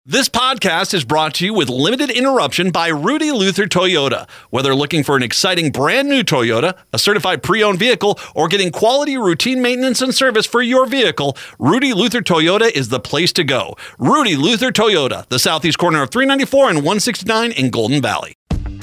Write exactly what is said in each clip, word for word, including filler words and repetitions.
This podcast is brought to you with limited interruption by Rudy Luther Toyota. Whether looking for an exciting brand new Toyota, a certified pre-owned vehicle, or getting quality routine maintenance and service for your vehicle, Rudy Luther Toyota is the place to go. Rudy Luther Toyota, the southeast corner of three ninety-four and one sixty-nine in Golden Valley.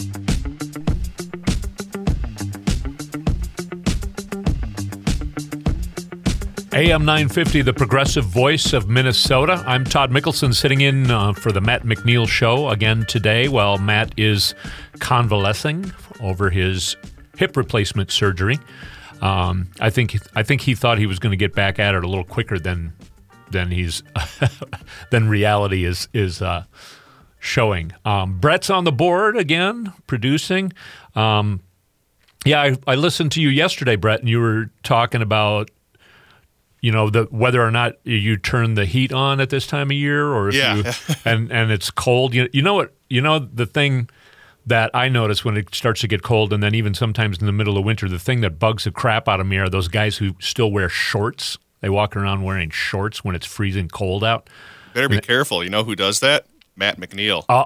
A M nine fifty, the progressive voice of Minnesota. I'm Todd Mickelson, sitting in uh, for the Matt McNeil Show again today while Matt is convalescing over his hip replacement surgery. Um, I think I think he thought he was going to get back at it a little quicker than than he's than reality is is uh, showing. Um, Brett's on the board again, producing. Um, yeah, I, I listened to you yesterday, Brett, and you were talking about, you know, the whether or not you turn the heat on at this time of year, or if yeah. you and and it's cold. You you know what you know the thing that I notice when it starts to get cold, and then even sometimes in the middle of winter, the thing that bugs the crap out of me are those guys who still wear shorts. They walk around wearing shorts when it's freezing cold out. Better be and careful. You know who does that? Matt McNeil. Uh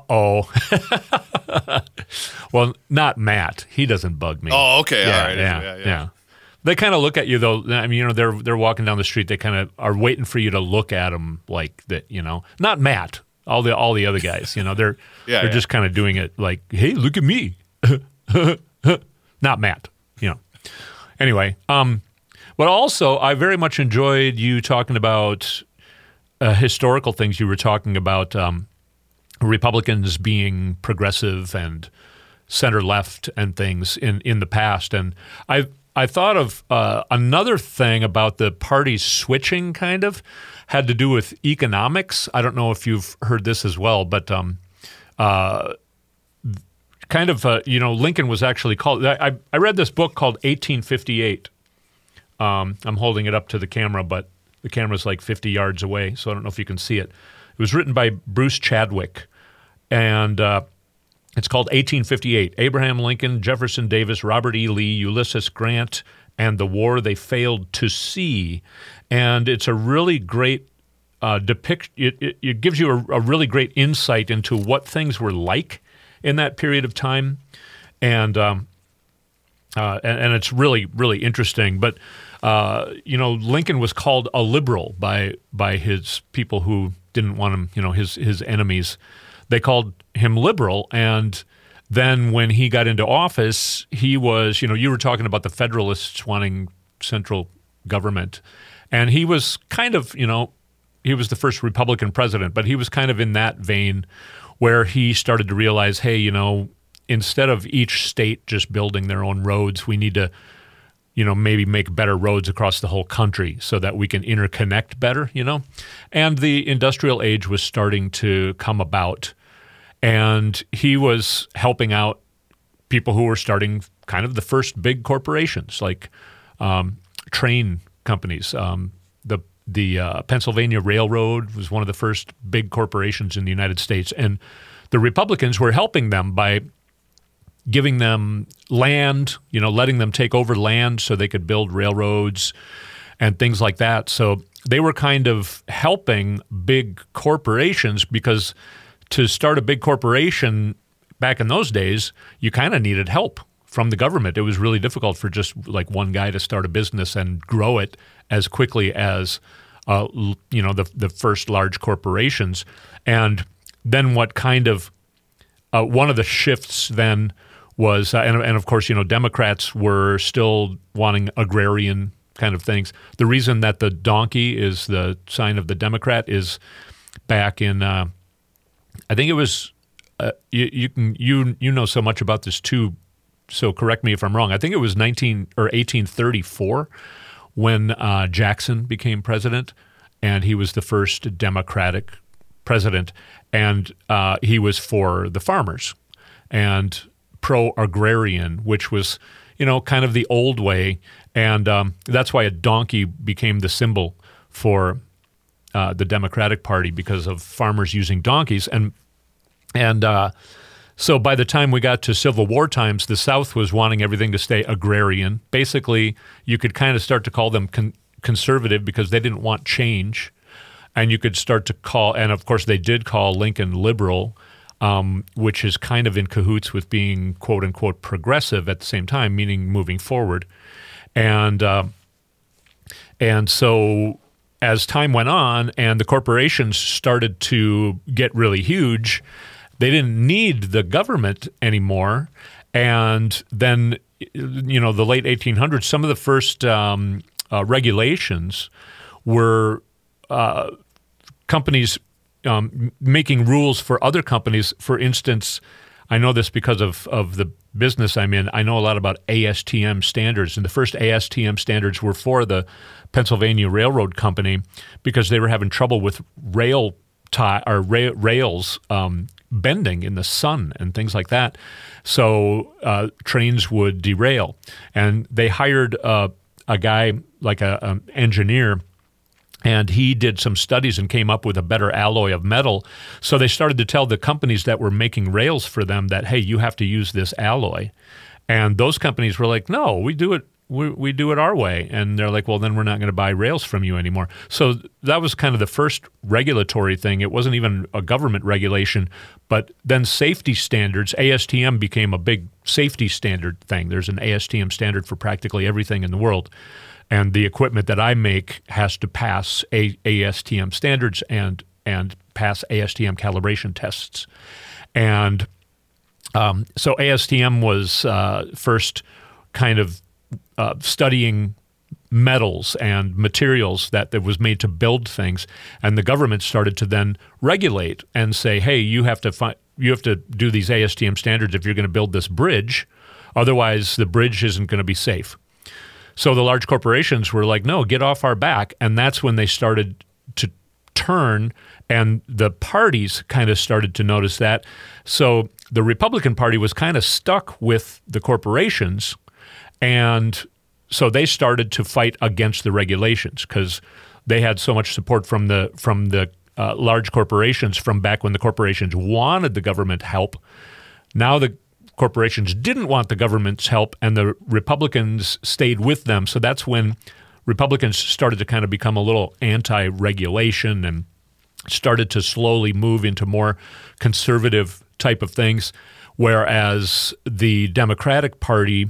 oh. Well, not Matt. He doesn't bug me. Oh, okay. Yeah, All right. Yeah, yeah, yeah. yeah. They kind of look at you, though. I mean, you know, they're they're walking down the street. They kind of are waiting for you to look at them like that. You know, not Matt. All the all the other guys. You know, they're Yeah, they're yeah. just kind of doing it like, hey, look at me. Not Matt. You know. Anyway, um, but also I very much enjoyed you talking about uh, historical things. You were talking about um, Republicans being progressive and center left and things in, in the past, and I I thought of uh, another thing about the parties switching. Kind of had to do with economics. I don't know if you've heard this as well, but um, uh, kind of uh, you know, Lincoln was actually called. I I read this book called eighteen fifty-eight. Um, I'm holding it up to the camera, but the camera's like fifty yards away, so I don't know if you can see it. It was written by Bruce Chadwick, and uh, it's called eighteen fifty-eight, Abraham Lincoln, Jefferson Davis, Robert E. Lee, Ulysses Grant, and the War They Failed to See. And it's a really great uh, depict. It, it, it gives you a, a really great insight into what things were like in that period of time. And um, uh, and, and it's really, really interesting. But, uh, you know, Lincoln was called a liberal by by his people who didn't want him, you know, his his enemies. They called him liberal, and then when he got into office, he was, you know, you were talking about the Federalists wanting central government, and he was kind of, you know, he was the first Republican president, but he was kind of in that vein where he started to realize, hey, you know, instead of each state just building their own roads, we need to, you know, maybe make better roads across the whole country so that we can interconnect better, you know. And the industrial age was starting to come about. And he was helping out people who were starting kind of the first big corporations, like um, train companies. Um, the the uh, Pennsylvania Railroad was one of the first big corporations in the United States. And the Republicans were helping them by giving them land, you know, letting them take over land so they could build railroads and things like that. So they were kind of helping big corporations, because to start a big corporation back in those days, you kind of needed help from the government. It was really difficult for just like one guy to start a business and grow it as quickly as, uh, you know, the the first large corporations. And then what kind of uh, one of the shifts then was, uh, and, and of course, you know, Democrats were still wanting agrarian kind of things. The reason that the donkey is the sign of the Democrat is back in, uh, I think it was, uh, you, you can you you know so much about this too, so correct me if I'm wrong. I think it was nineteen or eighteen thirty-four when uh, Jackson became president, and he was the first Democratic president, and uh, he was for the farmers and pro-agrarian, which was, you know, kind of the old way, and um, that's why a donkey became the symbol for uh, the Democratic Party, because of farmers using donkeys. And and uh, so by the time we got to Civil War times, the South was wanting everything to stay agrarian. Basically, you could kind of start to call them con- conservative because they didn't want change. and you could start to call, and of course they did call Lincoln liberal, um, which is kind of in cahoots with being quote unquote progressive at the same time, meaning moving forward. And uh, and so as time went on and the corporations started to get really huge, they didn't need the government anymore. And then, you know, the late eighteen hundreds, some of the first um, uh, regulations were uh, companies um, making rules for other companies. For instance, I know this because of, of the business I'm in. I know a lot about A S T M standards, and the first A S T M standards were for the Pennsylvania Railroad Company because they were having trouble with rail tie or ra- rails um, bending in the sun and things like that. So uh, trains would derail, and they hired uh, a guy like a, an engineer. And he did some studies and came up with a better alloy of metal. So they started to tell the companies that were making rails for them that, hey, you have to use this alloy. And those companies were like, no, we do it we, we do it our way. And they're like, well, then we're not going to buy rails from you anymore. So that was kind of the first regulatory thing. It wasn't even a government regulation. But then safety standards, A S T M became a big safety standard thing. There's an A S T M standard for practically everything in the world. And the equipment that I make has to pass A S T M standards and and pass A S T M calibration tests. And um, so A S T M was uh, first kind of uh, studying metals and materials that, that was made to build things. And the government started to then regulate and say, hey, you have to fi- you have to do these A S T M standards if you're going to build this bridge. Otherwise, the bridge isn't going to be safe. So the large corporations were like, no, get off our back. And that's when they started to turn, and the parties kind of started to notice that. So the Republican Party was kind of stuck with the corporations, and so they started to fight against the regulations because they had so much support from the from the uh, large corporations from back when the corporations wanted the government help. Now the corporations didn't want the government's help, and the Republicans stayed with them. So that's when Republicans started to kind of become a little anti-regulation and started to slowly move into more conservative type of things, whereas the Democratic Party,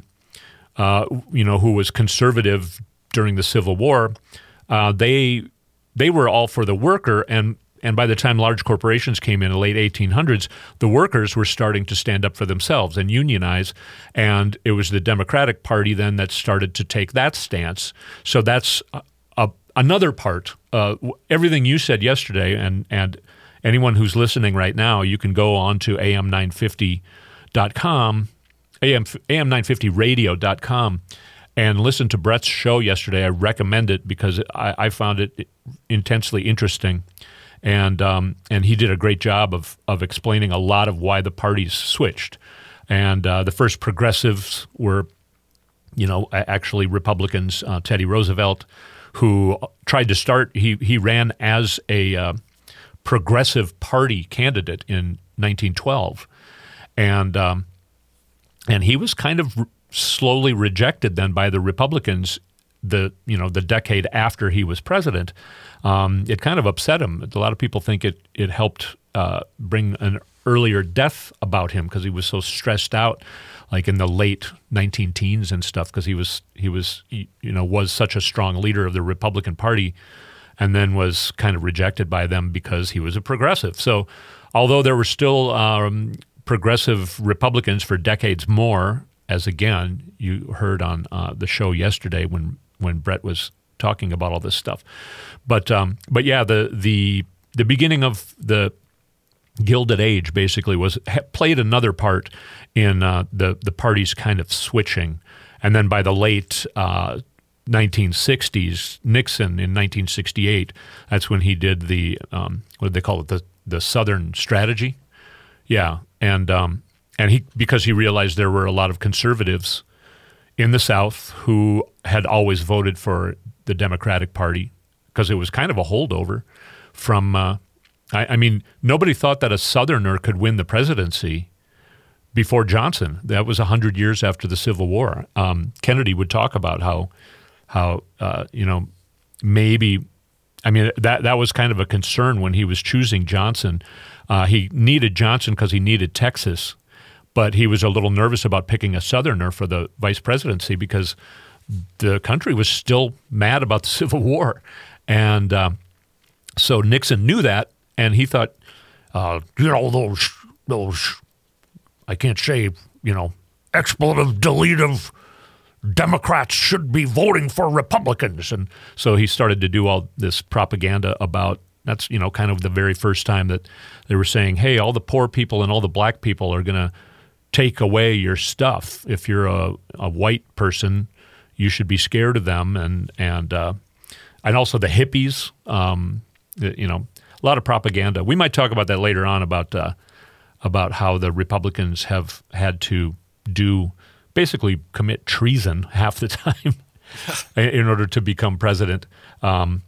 uh, you know, who was conservative during the Civil War, uh, they they were all for the worker, and And by the time large corporations came in the late eighteen hundreds, the workers were starting to stand up for themselves and unionize. And it was the Democratic Party then that started to take that stance. So that's a, a, another part. Uh, everything you said yesterday, and, and anyone who's listening right now, you can go on to A M nine fifty dot com, A M, A M nine fifty radio dot com, and listen to Brett's show yesterday. I recommend it because I, I found it intensely interesting. And um, and he did a great job of of explaining a lot of why the parties switched. And uh, the first progressives were, you know, actually Republicans. Uh, Teddy Roosevelt, who tried to start, he he ran as a uh, progressive party candidate in nineteen twelve, and um, and he was kind of slowly rejected then by the Republicans. The you know the decade after he was president. Um, it kind of upset him. A lot of people think it it helped uh, bring an earlier death about him because he was so stressed out, like in the late nineteen teens and stuff. Because he was he was he, you know was such a strong leader of the Republican Party, and then was kind of rejected by them because he was a progressive. So, although there were still um, progressive Republicans for decades more, as again you heard on uh, the show yesterday when when Brett was talking about all this stuff. But um, but yeah, the the the beginning of the Gilded Age basically was played another part in uh, the the parties kind of switching, and then by the late uh, nineteen sixties, Nixon in nineteen sixty-eight, that's when he did the um, what did they call it, the the Southern Strategy, yeah, and um, and he because he realized there were a lot of conservatives in the South who had always voted for the Democratic Party because it was kind of a holdover from, uh, I, I mean, nobody thought that a Southerner could win the presidency before Johnson. That was one hundred years after the Civil War. Um, Kennedy would talk about how, how uh, you know, maybe I mean, that that was kind of a concern when he was choosing Johnson. Uh, he needed Johnson because he needed Texas, but he was a little nervous about picking a Southerner for the vice presidency because the country was still mad about the Civil War. And um, so Nixon knew that, and he thought, uh, you know, those, those, I can't say, you know, expletive, deletive Democrats should be voting for Republicans. And so he started to do all this propaganda about, that's, you know, kind of the very first time that they were saying, hey, all the poor people and all the black people are going to take away your stuff. If you're a, a white person, you should be scared of them. And, and, uh, and also the hippies, um, you know, a lot of propaganda. We might talk about that later on about, uh, about how the Republicans have had to do basically commit treason half the time in order to become president. Um,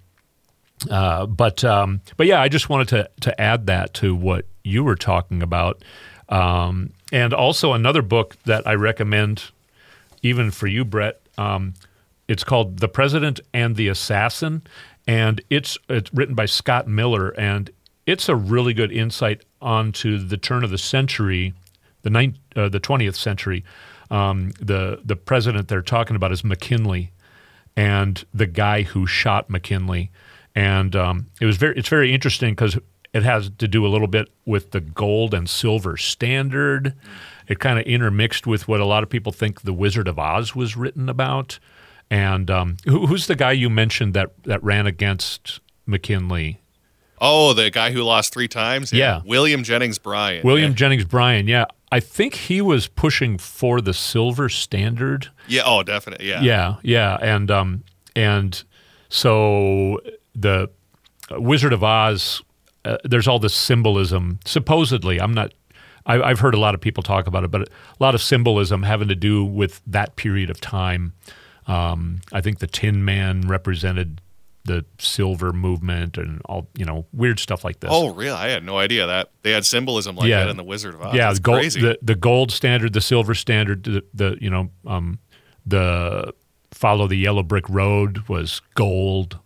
uh, but um, but yeah, I just wanted to to add that to what you were talking about. Um, and also another book that I recommend even for you, Brett, um, it's called The President and the Assassin, and it's it's written by Scott Miller, and it's a really good insight onto the turn of the century, the ninth, uh, the twentieth century. Um, the the president they're talking about is McKinley, and the guy who shot McKinley, and um, it was very it's very interesting because it has to do a little bit with the gold and silver standard. It kind of intermixed with what a lot of people think the Wizard of Oz was written about. And um, who, who's the guy you mentioned that that ran against McKinley? Oh, the guy who lost three times? Yeah. William Jennings Bryan. William yeah. Jennings Bryan, yeah. I think he was pushing for the silver standard. Yeah, oh, definitely, yeah. Yeah, yeah. And um, and so the Wizard of Oz, uh, there's all this symbolism, supposedly. I'm not, I, I've heard a lot of people talk about it, but a lot of symbolism having to do with that period of time. Um, I think the Tin Man represented the silver movement and all, you know, weird stuff like this. Oh, really? I had no idea that they had symbolism like yeah. that in the Wizard of Oz. Yeah, That's the gold, crazy. the the gold standard, the silver standard, the, the you know, um, the follow the yellow brick road was gold.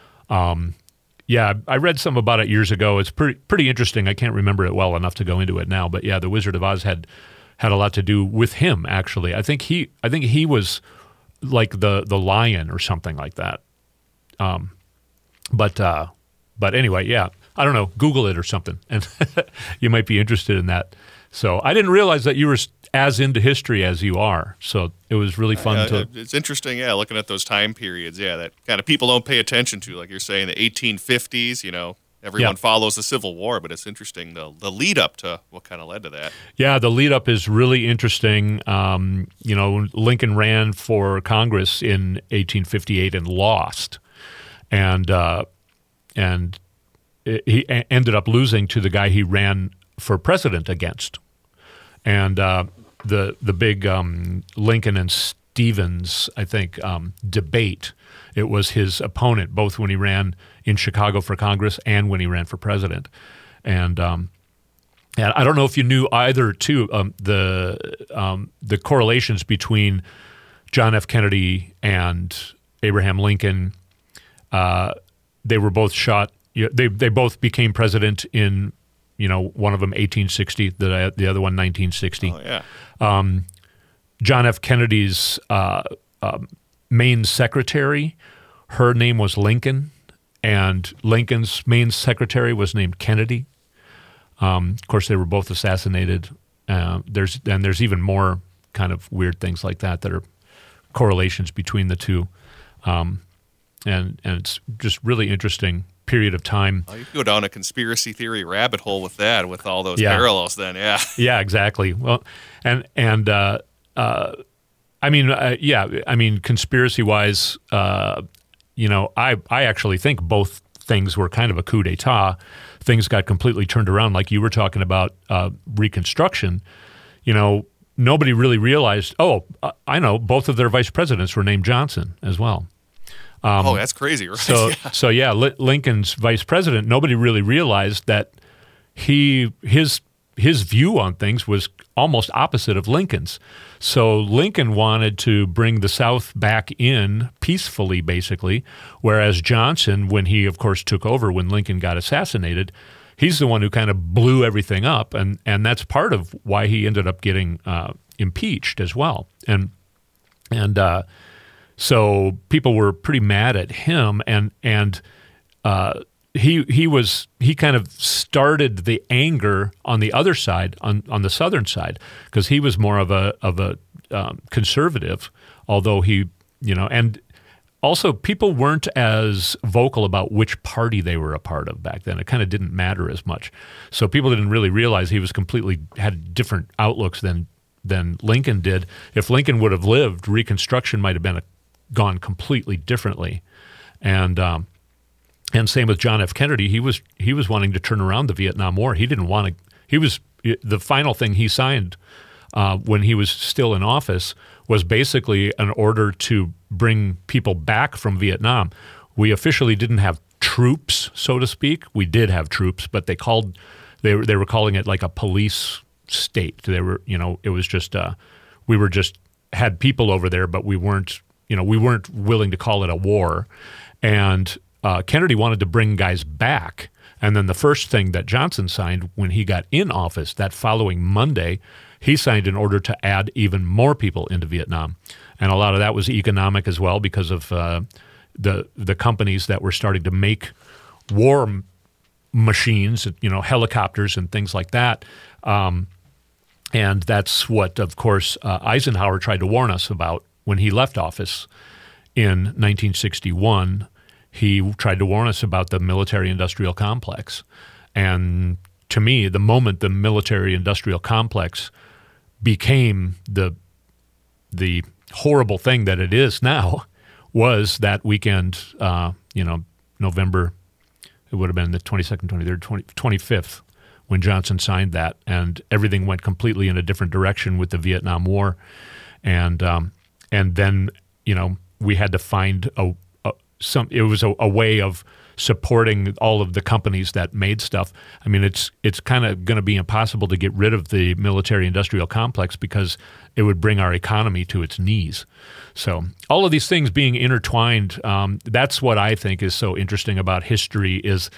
Um, yeah, I read some about it years ago. It's pretty pretty interesting. I can't remember it well enough to go into it now, but yeah, the Wizard of Oz had had a lot to do with him. Actually, I think he I think he was like the the lion or something like that. Um, but, uh, but anyway, yeah, I don't know, Google it or something, and you might be interested in that. So I didn't realize that you were as into history as you are. So it was really fun uh, to. It's interesting, yeah, looking at those time periods, yeah, that kind of people don't pay attention to, like you're saying, the eighteen fifties, you know, everyone Yeah. follows the Civil War, but it's interesting, the, the lead up to what kind of led to that. Yeah, the lead up is really interesting. Um, you know, Lincoln ran for Congress in eighteen fifty-eight and lost. And uh, and he ended up losing to the guy he ran for president against. And uh, the the big um, Lincoln and Stevens, I think, um, debate, it was his opponent, both when he ran in Chicago for Congress and when he ran for president. And um, and I don't know if you knew either, too, um, the um, the correlations between John F. Kennedy and Abraham Lincoln. Uh, they were both shot. They they both became president in, you know, one of them eighteen sixty, the the other one nineteen sixty. Oh, yeah. Um, John F. Kennedy's uh, um, main secretary, her name was Lincoln, and Lincoln's main secretary was named Kennedy. Um, of course, they were both assassinated. Uh, there's and there's even more kind of weird things like that that are correlations between the two. Um, And and it's just really interesting period of time. Oh, you could go down a conspiracy theory rabbit hole with that, with all those Yeah. parallels then, yeah. Yeah, exactly. Well, and and uh, uh, I mean, uh, yeah, I mean, conspiracy-wise, uh, you know, I I actually think both things were kind of a coup d'état. Things got completely turned around, like you were talking about uh, Reconstruction. You know, nobody really realized. Oh, I know, both of their vice presidents were named Johnson as well. Um, oh, that's crazy, right? So, yeah. so yeah, Li- Lincoln's vice president. Nobody really realized that he his his view on things was almost opposite of Lincoln's. So Lincoln wanted to bring the South back in peacefully, basically, whereas Johnson, when he, of course, took over when Lincoln got assassinated, he's the one who kind of blew everything up, and, and that's part of why he ended up getting uh, impeached as well. And and uh, so people were pretty mad at him, and and uh, he he was he kind of started the anger on the other side, on, on the Southern side, because he was more of a of a um, conservative, although he you know and. Also, people weren't as vocal about which party they were a part of back then. It kind of didn't matter as much. So people didn't really realize he was completely had different outlooks than than Lincoln did. If Lincoln would have lived, Reconstruction might have been a, gone completely differently. And um, and same with John F. Kennedy. He was he was wanting to turn around the Vietnam War. He didn't want to. He was the final thing he signed uh, when he was still in office was basically an order to bring people back from Vietnam. We officially didn't have troops, so to speak. We did have troops, but they called they were they were calling it like a police state. They were, you know, it was just uh, we were just had people over there, but we weren't, you know, we weren't willing to call it a war. And uh, Kennedy wanted to bring guys back. And then the first thing that Johnson signed when he got in office that following Monday, he signed an order to add even more people into Vietnam. And a lot of that was economic as well because of uh, the the companies that were starting to make war m- machines, you know, helicopters and things like that. Um, and that's what, of course, uh, Eisenhower tried to warn us about when he left office in nineteen sixty-one. He tried to warn us about the military-industrial complex. And to me, the moment the military-industrial complex became the the horrible thing that it is now was that weekend, uh, you know, November, it would have been the twenty-second, twenty-third, twenty-fifth, when Johnson signed that, and everything went completely in a different direction with the Vietnam War. And um, and then, you know, we had to find a, a some, it was a, a way of supporting all of the companies that made stuff. I mean, it's it's kind of going to be impossible to get rid of the military-industrial complex because it would bring our economy to its knees. So all of these things being intertwined, um, that's what I think is so interesting about history is,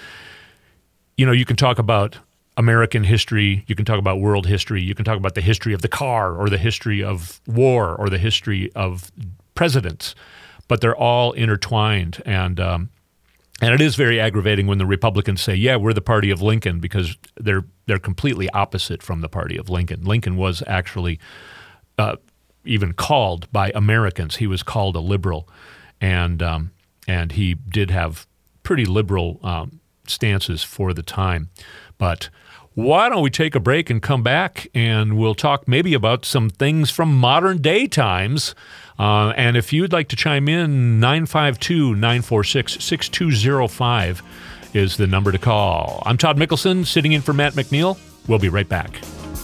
you know, you can talk about American history, you can talk about world history, you can talk about the history of the car or the history of war or the history of presidents, but they're all intertwined. And um, And it is very aggravating when the Republicans say, yeah, we're the party of Lincoln, because they're they're completely opposite from the party of Lincoln. Lincoln was actually uh, even called by Americans. He was called a liberal, and um, and he did have pretty liberal um, stances for the time. But why don't we take a break and come back, and we'll talk maybe about some things from modern day times. Uh, and if you'd like to chime in, nine five two, nine four six, six two zero five is the number to call. I'm Todd Mickelson, sitting in for Matt McNeil. We'll be right back.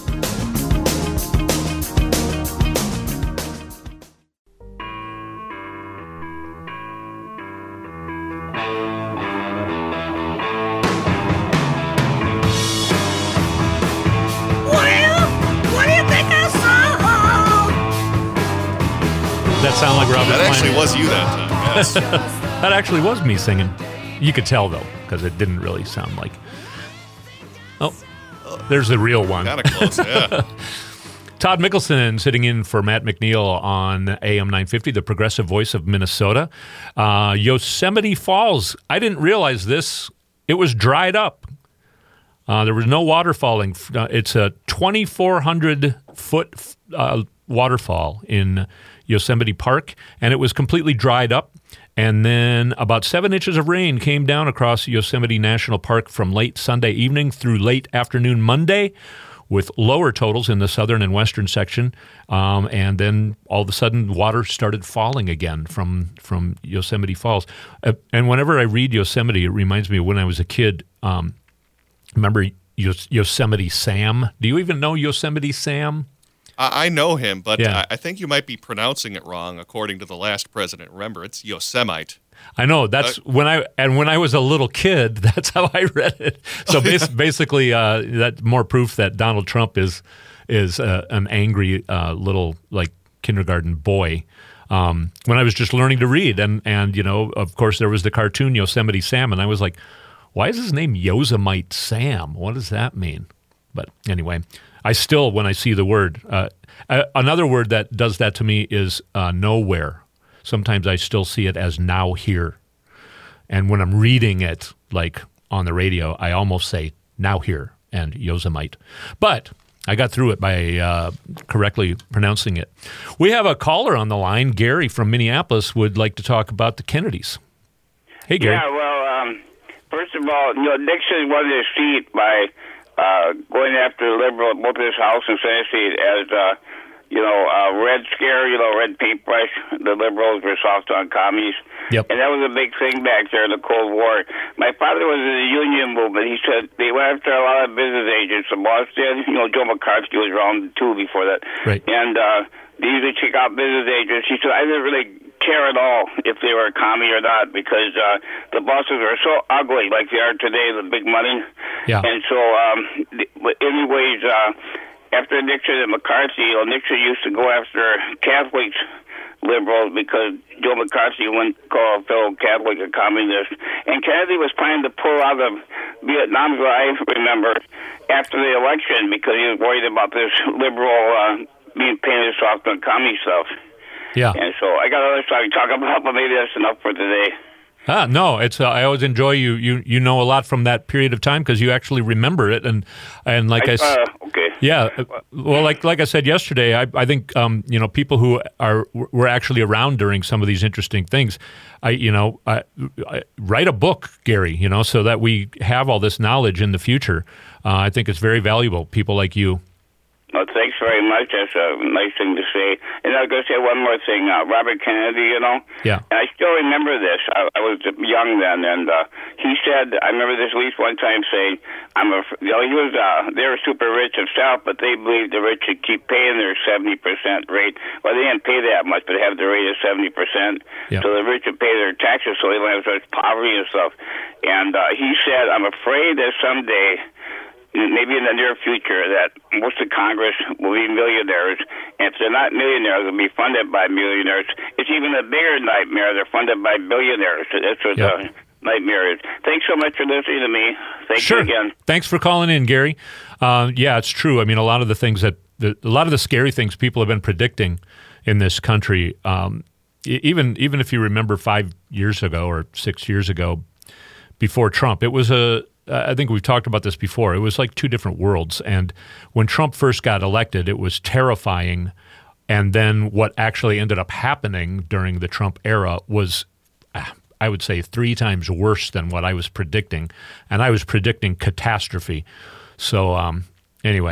That sound like Robert That actually Plant? was you that time, yes. That actually was me singing. You could tell, though, because it didn't really sound like... Oh, there's the real one. Kind of close, yeah. Todd Mickelson sitting in for Matt McNeil on A M nine fifty, the progressive voice of Minnesota. Uh, Yosemite Falls, I didn't realize this. It was dried up. Uh, there was no water falling. Uh, it's a twenty-four hundred foot uh, waterfall in Yosemite Park, and it was completely dried up. And then about seven inches of rain came down across Yosemite National Park from late Sunday evening through late afternoon Monday, with lower totals in the southern and western section. Um, and then all of a sudden, water started falling again from, from Yosemite Falls. Uh, and whenever I read Yosemite, it reminds me of when I was a kid. Um, remember Yos- Yosemite Sam? Do you even know Yosemite Sam? I, I know him, but Yeah. I, I think you might be pronouncing it wrong according to the last president. Remember, it's Yosemite. I know that's Uh, when I and when I was a little kid, that's how I read it. So bas- basically, uh, that more proof that Donald Trump is is uh, an angry uh, little like kindergarten boy. Um, when I was just learning to read, and and you know, of course, there was the cartoon Yosemite Sam, and I was like, why is his name Yosemite Sam? What does that mean? But anyway, I still, when I see the word, uh, uh, another word that does that to me is uh, nowhere. Sometimes I still see it as now here. And when I'm reading it, like on the radio, I almost say now here and Yosemite. But I got through it by uh, correctly pronouncing it. We have a caller on the line. Gary from Minneapolis would like to talk about the Kennedys. Hey, Gary. Yeah, well, um, first of all, you know, Nixon won his seat by uh, going after the liberal, both his House and Senate seat as, uh, you know, uh, Red Scare, you know, red paintbrush. The liberals were soft on commies. Yep. And that was a big thing back there in the Cold War. My father was in the union movement. He said they went after a lot of business agents. The boss did. You know, Joe McCarthy was around too before that. Right. And uh, they used to check out business agents. He said, I didn't really care at all if they were a commie or not because uh, the bosses are so ugly like they are today, the big money. Yeah. And so, um, anyways, uh, after Nixon and McCarthy, you know, Nixon used to go after Catholics, liberals, because Joe McCarthy wouldn't call a fellow Catholic a communist. And Kennedy was planning to pull out of Vietnam, I remember, after the election because he was worried about this liberal uh, being painted soft on commie stuff. Yeah. And so I got other stuff to talk about, but maybe that's enough for today. Ah, no, it's. Uh, I always enjoy you. You you know a lot from that period of time because you actually remember it, and and like I, I s- uh, okay. yeah, uh, well, like like I said yesterday, I I think um you know people who are were actually around during some of these interesting things, I you know I, I write a book, Gary, you know, so that we have all this knowledge in the future. Uh, I think it's very valuable. People like you. Well, thanks very much. That's a nice thing to say. And I was going to say one more thing. Uh, Robert Kennedy, you know? Yeah. And I still remember this. I, I was young then, and uh, he said, I remember this at least one time saying, I'm a, you know, he was, uh, they were super rich himself, but they believed the rich should keep paying their seventy percent rate. Well, they didn't pay that much, but they have the rate of seventy percent. Yeah. So the rich would pay their taxes so they don't have such poverty and stuff. And uh, he said, I'm afraid that someday, maybe in the near future, that most of Congress will be millionaires. And if they're not millionaires, they'll be funded by millionaires. It's even a bigger nightmare. They're funded by billionaires. That's what Yep. the nightmare is. Thanks so much for listening to me. Thank Sure. you again. Thanks for calling in, Gary. Uh, yeah, it's true. I mean, a lot of the things that the, a lot of the scary things people have been predicting in this country, um, e- even even if you remember five years ago or six years ago, before Trump, it was a I think we've talked about this before. It was like two different worlds. And when Trump first got elected, it was terrifying. And then what actually ended up happening during the Trump era was, I would say, three times worse than what I was predicting. And I was predicting catastrophe. So um, anyway,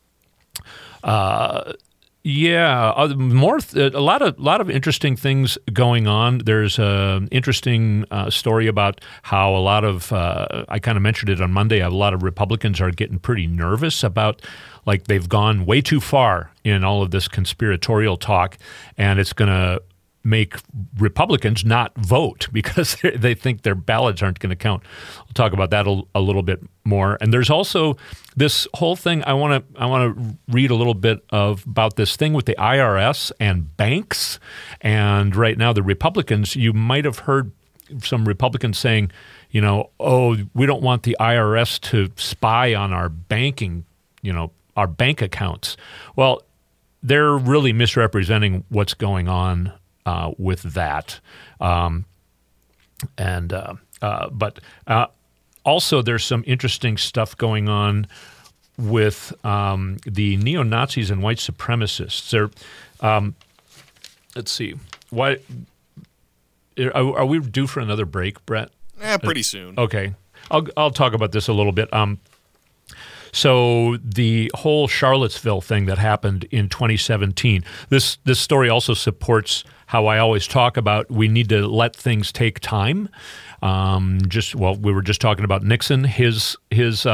uh, yeah, uh, more th- a lot of lot of interesting things going on. There's an interesting uh, story about how a lot of uh, I kind of mentioned it on Monday. A lot of Republicans are getting pretty nervous about, like, they've gone way too far in all of this conspiratorial talk, and it's going to make Republicans not vote because they think their ballots aren't going to count. We'll talk about that a, a little bit more. And there's also this whole thing. I want to I want to read a little bit of about this thing with the I R S and banks. And right now, the Republicans, you might have heard some Republicans saying, you know, oh, we don't want the I R S to spy on our banking, you know, our bank accounts. Well, they're really misrepresenting what's going on Uh, with that, um, and uh, uh, but uh, also there's some interesting stuff going on with um, the neo-Nazis and white supremacists. They're, um, let's see, why are, are we due for another break, Brett? Eh, pretty soon. Okay, I'll I'll talk about this a little bit. Um, So the whole Charlottesville thing that happened in twenty seventeen, this this story also supports how I always talk about we need to let things take time. Um, just well, we were just talking about Nixon. His his uh,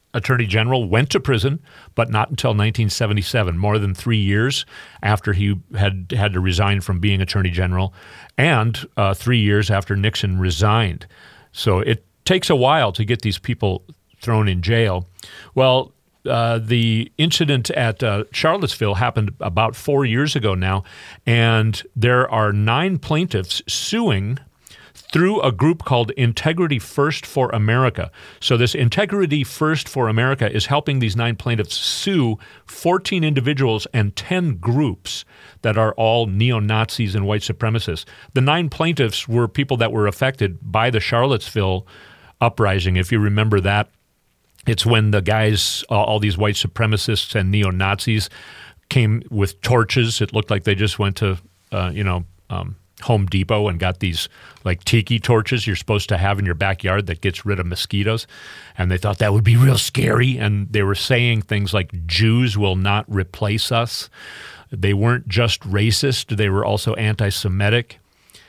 attorney general, went to prison, but not until nineteen seventy-seven, more than three years after he had had to resign from being attorney general, and uh, three years after Nixon resigned. So it takes a while to get these people thrown in jail. Well, uh, the incident at uh, Charlottesville happened about four years ago now, and there are nine plaintiffs suing through a group called Integrity First for America. So this Integrity First for America is helping these nine plaintiffs sue fourteen individuals and ten groups that are all neo-Nazis and white supremacists. The nine plaintiffs were people that were affected by the Charlottesville uprising. If you remember that, it's when the guys, uh, all these white supremacists and neo-Nazis came with torches. It looked like they just went to, uh, you know, um, Home Depot and got these like tiki torches you're supposed to have in your backyard that gets rid of mosquitoes. And they thought that would be real scary. And they were saying things like, Jews will not replace us. They weren't just racist. They were also anti-Semitic.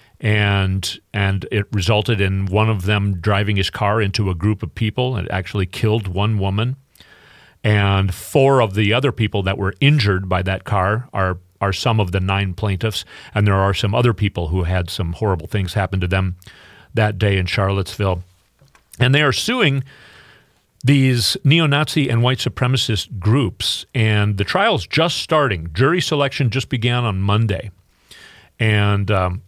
And and it resulted in one of them driving his car into a group of people and actually killed one woman. And four of the other people that were injured by that car are are some of the nine plaintiffs, and there are some other people who had some horrible things happen to them that day in Charlottesville. And they are suing these neo-Nazi and white supremacist groups, and the trial's just starting. Jury selection just began on Monday. And um,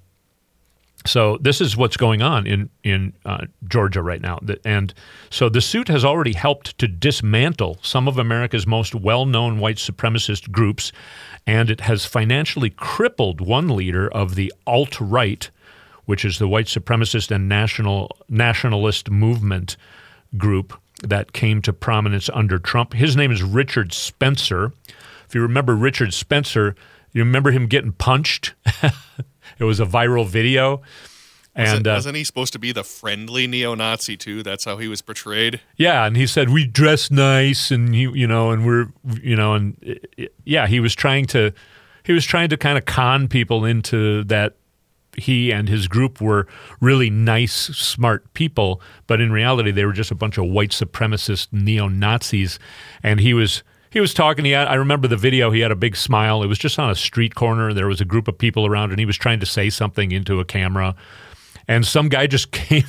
so this is what's going on in, in uh, Georgia right now. And so the suit has already helped to dismantle some of America's most well-known white supremacist groups, and it has financially crippled one leader of the alt-right, which is the white supremacist and national nationalist movement group that came to prominence under Trump. His name is Richard Spencer. If you remember Richard Spencer, you remember him getting punched? It was a viral video. And wasn't, uh, wasn't he supposed to be the friendly neo-Nazi too? That's how he was portrayed. Yeah, and he said we dress nice, and you, you know, and we're, you know, and it, yeah, he was trying to, he was trying to kind of con people into that he and his group were really nice, smart people, but in reality they were just a bunch of white supremacist neo-Nazis, and he was. He was talking, he had, I remember the video, he had a big smile. It was just on a street corner. There was a group of people around, and he was trying to say something into a camera. And some guy just came,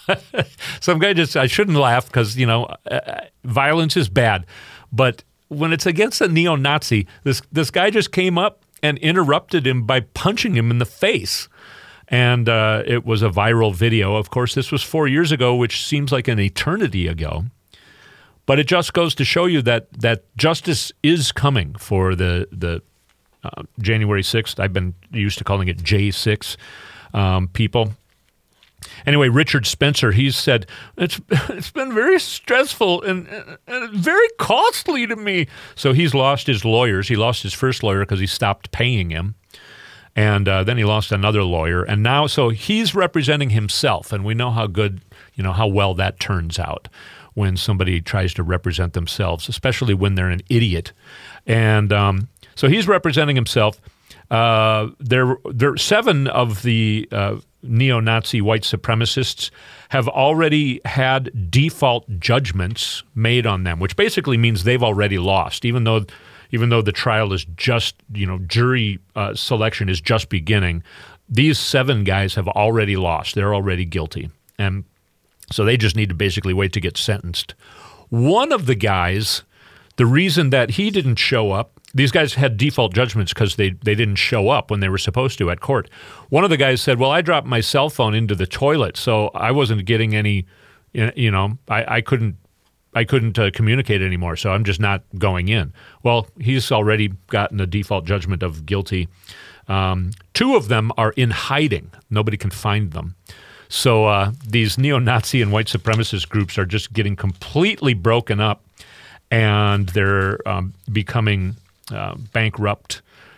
some guy just, I shouldn't laugh because, you know, uh, violence is bad. But when it's against a neo-Nazi, this, this guy just came up and interrupted him by punching him in the face. And uh, it was a viral video. Of course, this was four years ago, which seems like an eternity ago. But it just goes to show you that that justice is coming for the the uh, January sixth. I've been used to calling it J six um, people. Anyway, Richard Spencer, he said, it's it's been very stressful and, and very costly to me. So he's lost his lawyers. He lost his first lawyer because he stopped paying him. And uh, then he lost another lawyer. And now, so he's representing himself. And we know how good, you know, how well that turns out when somebody tries to represent themselves, especially when they're an idiot. And um, so he's representing himself. Uh, there, there, seven of the uh, neo-Nazi white supremacists have already had default judgments made on them, which basically means they've already lost, even though even though the trial is just, you know, jury uh, selection is just beginning. These seven guys have already lost. They're already guilty. And so they just need to basically wait to get sentenced. One of the guys, the reason that he didn't show up, these guys had default judgments because they, they didn't show up when they were supposed to at court. One of the guys said, well, I dropped my cell phone into the toilet, so I wasn't getting any, you know, I, I couldn't I couldn't uh, communicate anymore, so I'm just not going in. Well, he's already gotten a default judgment of guilty. Um, two of them are in hiding. Nobody can find them. So uh, these neo-Nazi and white supremacist groups are just getting completely broken up, and they're um, becoming uh, bankrupt.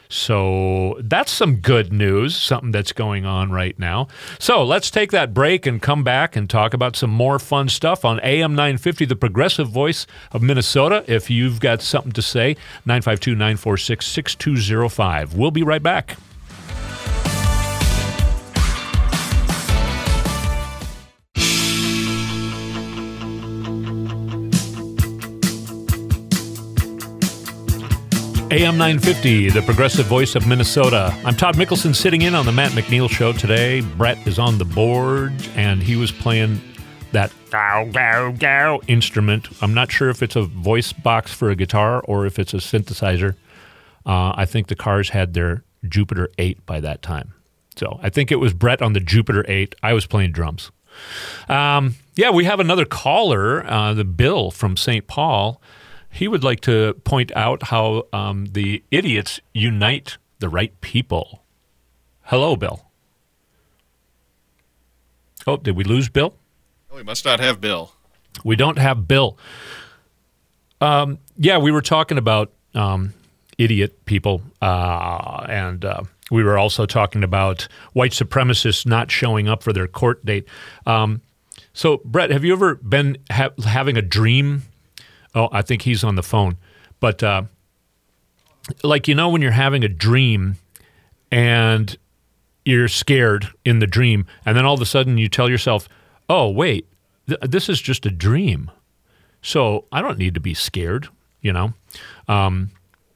So that's some good news, something that's going on right now. So let's take that break and come back and talk about some more fun stuff on A M nine fifty, the progressive voice of Minnesota. If you've got something to say, nine five two, nine four six, six two zero five. We'll be right back. A M nine fifty, the progressive voice of Minnesota. I'm Todd Mickelson sitting in on the Matt McNeil Show today. Brett is on the board, and he was playing that gow, gow, gow instrument. I'm not sure if it's a voice box for a guitar or if it's a synthesizer. Uh, I think the Cars had their Jupiter eight by that time. So I think it was Brett on the Jupiter eight. I was playing drums. Um, yeah, we have another caller, uh, the Bill from Saint Paul. He would like to point out how um, the idiots unite the right people. Hello, Bill. Oh, did we lose Bill? Oh, we must not have Bill. We don't have Bill. Um, yeah, we were talking about um, idiot people, uh, and uh, we were also talking about white supremacists not showing up for their court date. Um, so, Brett, have you ever been ha- having a dream? Oh, I think he's on the phone. But, uh, like, you know, when you're having a dream and you're scared in the dream, and then all of a sudden you tell yourself, oh, wait, th- this is just a dream. So I don't need to be scared, you know? Um,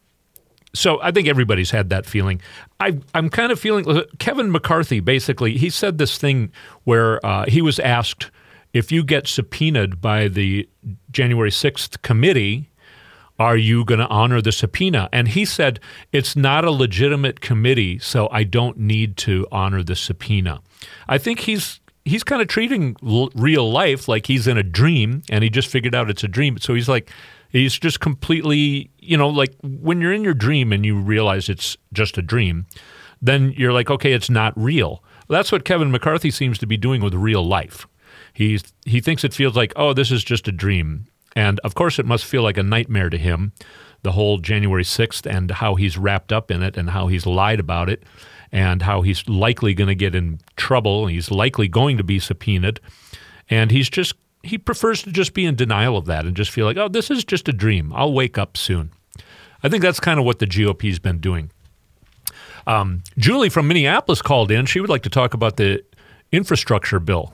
so I think everybody's had that feeling. I, I'm kind of feeling, Kevin McCarthy, basically, he said this thing where uh, he was asked, if you get subpoenaed by the January sixth committee, are you going to honor the subpoena? And he said, it's not a legitimate committee, so I don't need to honor the subpoena. I think he's he's kind of treating l- real life like he's in a dream, and he just figured out it's a dream. So he's like, he's just completely, you know, like when you're in your dream and you realize it's just a dream, then you're like, okay, it's not real. Well, that's what Kevin McCarthy seems to be doing with real life. He's, he thinks it feels like, oh, this is just a dream. And, of course, it must feel like a nightmare to him, the whole January sixth, and how he's wrapped up in it and how he's lied about it and how he's likely going to get in trouble. He's likely going to be subpoenaed. And he's just he prefers to just be in denial of that and just feel like, oh, this is just a dream. I'll wake up soon. I think that's kind of what the G O P's been doing. Um, Julie from Minneapolis called in. She would like to talk about the infrastructure bill.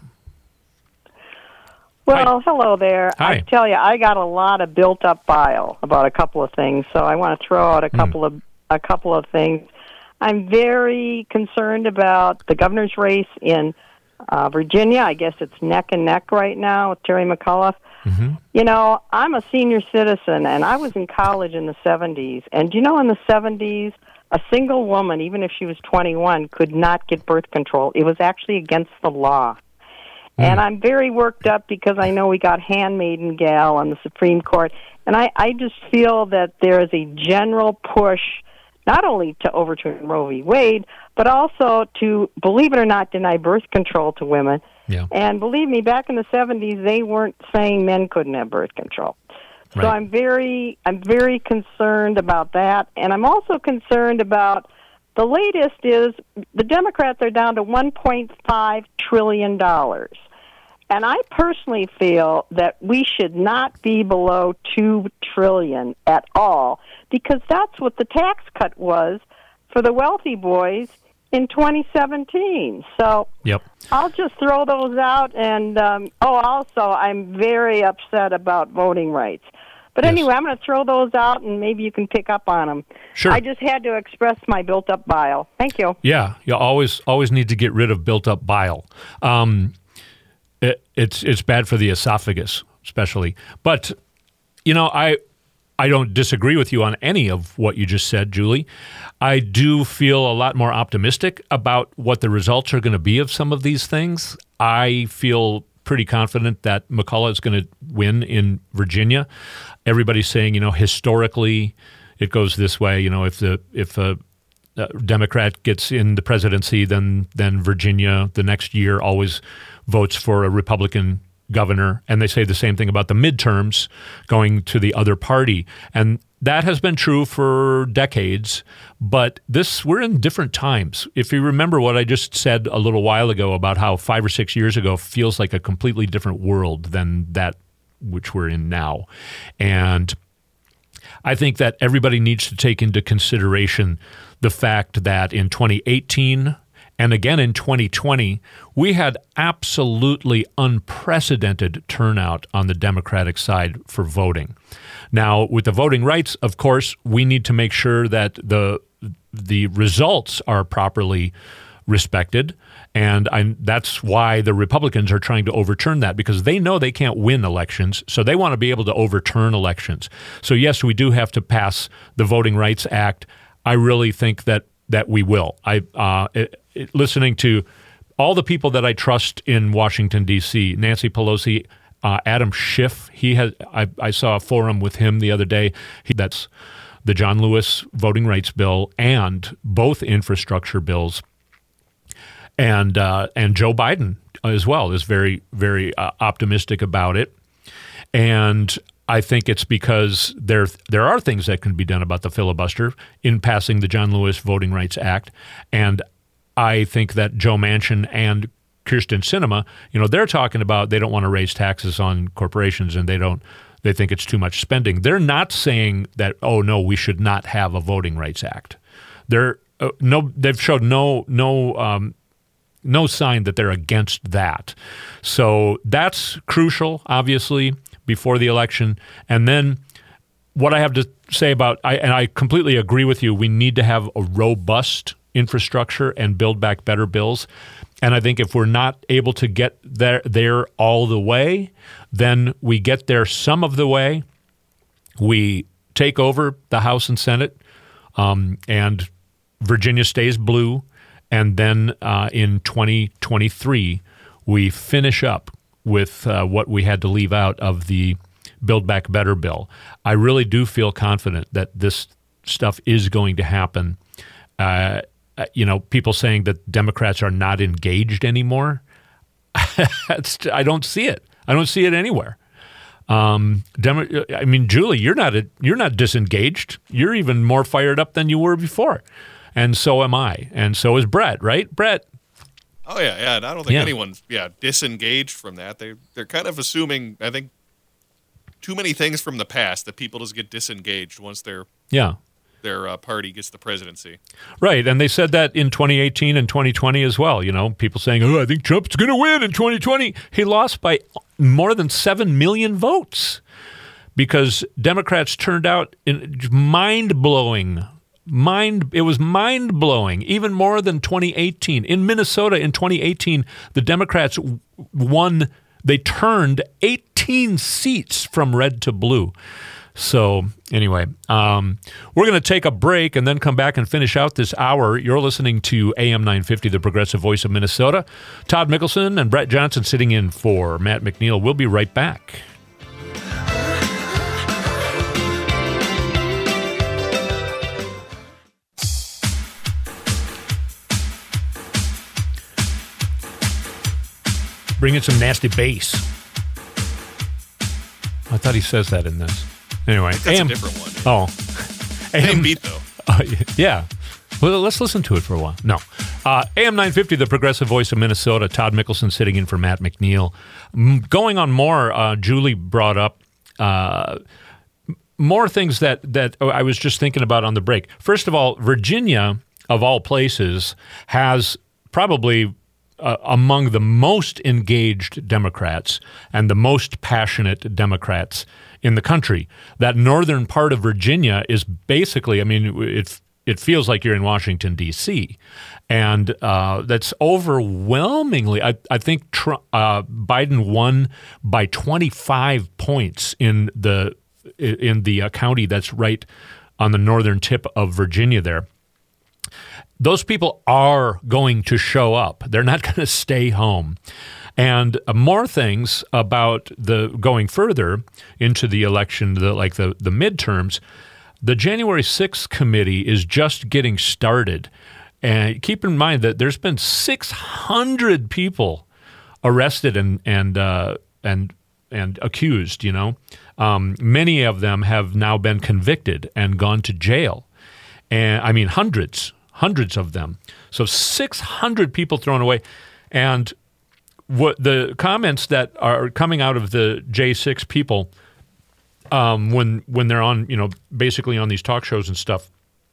Well, Hi. Hello there. Hi. I tell you, I got a lot of built-up bile about a couple of things, so I want to throw out a couple mm. of a couple of things. I'm very concerned about the governor's race in uh, Virginia. I guess it's neck and neck right now with Terry McAuliffe. Mm-hmm. You know, I'm a senior citizen, and I was in college in the seventies. And you know, in the seventies, a single woman, even if she was twenty-one, could not get birth control. It was actually against the law. And I'm very worked up because I know we got Handmaiden Gal on the Supreme Court. And I, I just feel that there is a general push not only to overturn Roe v. Wade, but also to, believe it or not, deny birth control to women. Yeah. And believe me, back in the seventies, they weren't saying men couldn't have birth control. So right. I'm very, I'm very concerned about that. And I'm also concerned about the latest is the Democrats are down to one point five trillion dollars. And I personally feel that we should not be below two trillion dollars at all, because that's what the tax cut was for the wealthy boys in twenty seventeen. So yep. I'll just throw those out. And, um, oh, also, I'm very upset about voting rights. But yes. anyway, I'm going to throw those out, and maybe you can pick up on them. Sure. I just had to express my built-up bile. Thank you. Yeah, you always always need to get rid of built-up bile. Um, it, it's it's bad for the esophagus, especially. But you know, I I don't disagree with you on any of what you just said, Julie. I do feel a lot more optimistic about what the results are going to be of some of these things. I feel pretty confident that McCullough is going to win in Virginia. Everybody's saying, you know, historically, it goes this way. You know, if the if a, a Democrat gets in the presidency, then then Virginia the next year always votes for a Republican governor. And they say the same thing about the midterms going to the other party. And that has been true for decades. But this we're in different times. If you remember what I just said a little while ago about how five or six years ago feels like a completely different world than that which we're in now. And I think that everybody needs to take into consideration the fact that in twenty eighteen and again in twenty twenty, we had absolutely unprecedented turnout on the Democratic side for voting. Now, with the voting rights, of course, we need to make sure that the the results are properly respected, and I, that's why the Republicans are trying to overturn that, because they know they can't win elections, so they want to be able to overturn elections. So yes, we do have to pass the Voting Rights Act. I really think that that we will. I uh, it, it, listening to all the people that I trust in Washington, D C, Nancy Pelosi, uh, Adam Schiff, he has. I, I saw a forum with him the other day. He, that's the John Lewis voting rights bill and both infrastructure bills. And uh, and Joe Biden as well is very, very uh, optimistic about it. And I think it's because there there are things that can be done about the filibuster in passing the John Lewis Voting Rights Act. And I think that Joe Manchin and Kyrsten Sinema, you know, they're talking about they don't want to raise taxes on corporations, and they don't they think it's too much spending. They're not saying that, oh no, we should not have a Voting Rights Act. They're uh, no they've showed no no um, no sign that they're against that. So that's crucial, obviously, before the election. And then what I have to say about, I, and I completely agree with you, we need to have a robust infrastructure and Build Back Better bills. And I think if we're not able to get there, there all the way, then we get there some of the way. We take over the House and Senate, um, and Virginia stays blue. And then uh, in twenty twenty-three, we finish up with uh, what we had to leave out of the Build Back Better bill. I really do feel confident that this stuff is going to happen. Uh, you know, people saying that Democrats are not engaged anymore, I don't see it. I don't see it anywhere. Um, Demo- I mean, Julie, you're not a, you're not disengaged. You're even more fired up than you were before. And so am I. And so is Brett, right? Brett. Oh, yeah, yeah. And I don't think Yeah. anyone's yeah, disengaged from that. They, they're kind of assuming, I think, too many things from the past that people just get disengaged once their Yeah. their uh, party gets the presidency. Right. And they said that in twenty eighteen and twenty twenty as well. You know, people saying, oh, I think Trump's going to win in twenty twenty. He lost by more than seven million votes because Democrats turned out in mind-blowing Mind, it was mind-blowing, even more than twenty eighteen. In Minnesota in twenty eighteen, the Democrats won, they turned eighteen seats from red to blue. So anyway, um, we're going to take a break and then come back and finish out this hour. You're listening to A M nine fifty, the progressive voice of Minnesota. Todd Mickelson and Brett Johnson sitting in for Matt McNeil. We'll be right back. Bring in some nasty bass. I thought he says that in this. Anyway, That's A M, a different one. Oh, Same beat, though. Uh, yeah. Well, let's listen to it for a while. No. Uh, A M nine fifty, the progressive voice of Minnesota. Todd Mickelson sitting in for Matt McNeil. M- going on more, uh, Julie brought up uh, more things that, that I was just thinking about on the break. First of all, Virginia, of all places, has probably Uh, among the most engaged Democrats and the most passionate Democrats in the country. That northern part of Virginia is basically, I mean, it it feels like you're in Washington, D C, and uh, that's overwhelmingly, I, I think Trump, uh, Biden won by twenty-five points in the in the uh, county that's right on the northern tip of Virginia there. Those people are going to show up. They're not going to stay home. And uh, more things about the going further into the election, the, like the, the midterms, the January sixth committee is just getting started. And keep in mind that there's been six hundred people arrested and and uh, and and accused. You know, um, many of them have now been convicted and gone to jail. And I mean, hundreds. Hundreds of them. So six hundred people thrown away. And what the comments that are coming out of the J six people um, when when they're on, you know, basically on these talk shows and stuff,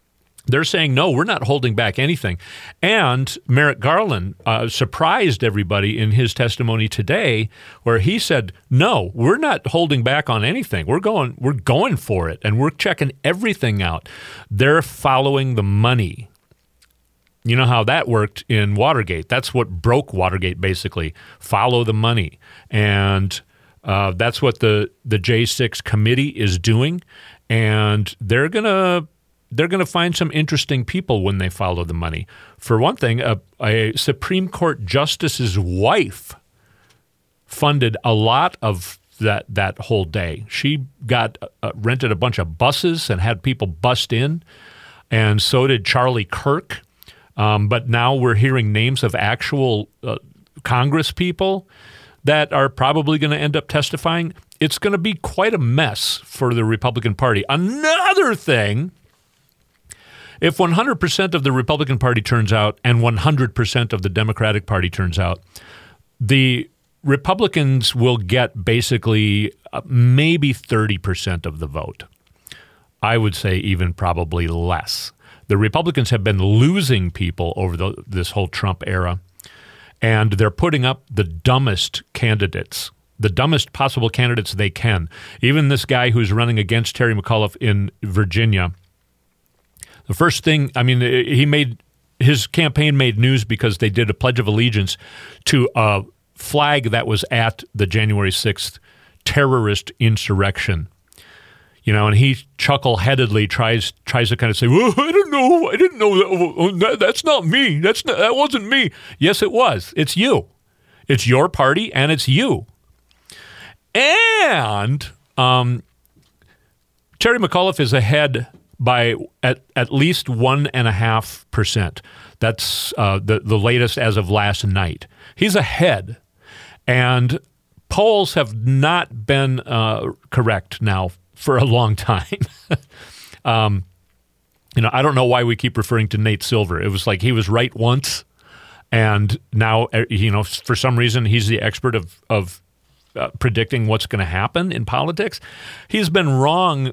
They're saying, no, we're not holding back anything. And Merrick Garland uh, surprised everybody in his testimony today where he said, no, we're not holding back on anything. We're going, we're going for it, and we're checking everything out. They're following the money. You know how that worked in Watergate. That's what broke Watergate, basically. Follow the money. And uh, that's what the, the J six committee is doing. And they're going to they're going to find some interesting people when they follow the money. For one thing, a, a Supreme Court justice's wife funded a lot of that that whole day. She got uh, rented a bunch of buses and had people bust in, and so did Charlie Kirk. Um, but now we're hearing names of actual uh, Congress people that are probably going to end up testifying. It's going to be quite a mess for the Republican Party. Another thing, if one hundred percent of the Republican Party turns out and one hundred percent of the Democratic Party turns out, the Republicans will get basically uh, maybe thirty percent of the vote. I would say even probably less. The Republicans have been losing people over the, this whole Trump era, and they're putting up the dumbest candidates, the dumbest possible candidates they can. Even this guy who's running against Terry McAuliffe in Virginia, the first thing, I mean, he made his campaign made news because they did a Pledge of Allegiance to a flag that was at the January sixth terrorist insurrection. You know, and he chuckle-headedly tries tries to kind of say, "Well, I don't know, I didn't know that. Oh, that that's not me. That's not, that wasn't me." Yes, it was. It's you. It's your party, and it's you. And um, Terry McAuliffe is ahead by at, at least one and a half percent. That's uh, the the latest as of last night. He's ahead, and polls have not been uh, correct now for a long time. um, you know, I don't know why we keep referring to Nate Silver. It was like he was right once, and now you know for some reason he's the expert of of uh, predicting what's going to happen in politics. He's been wrong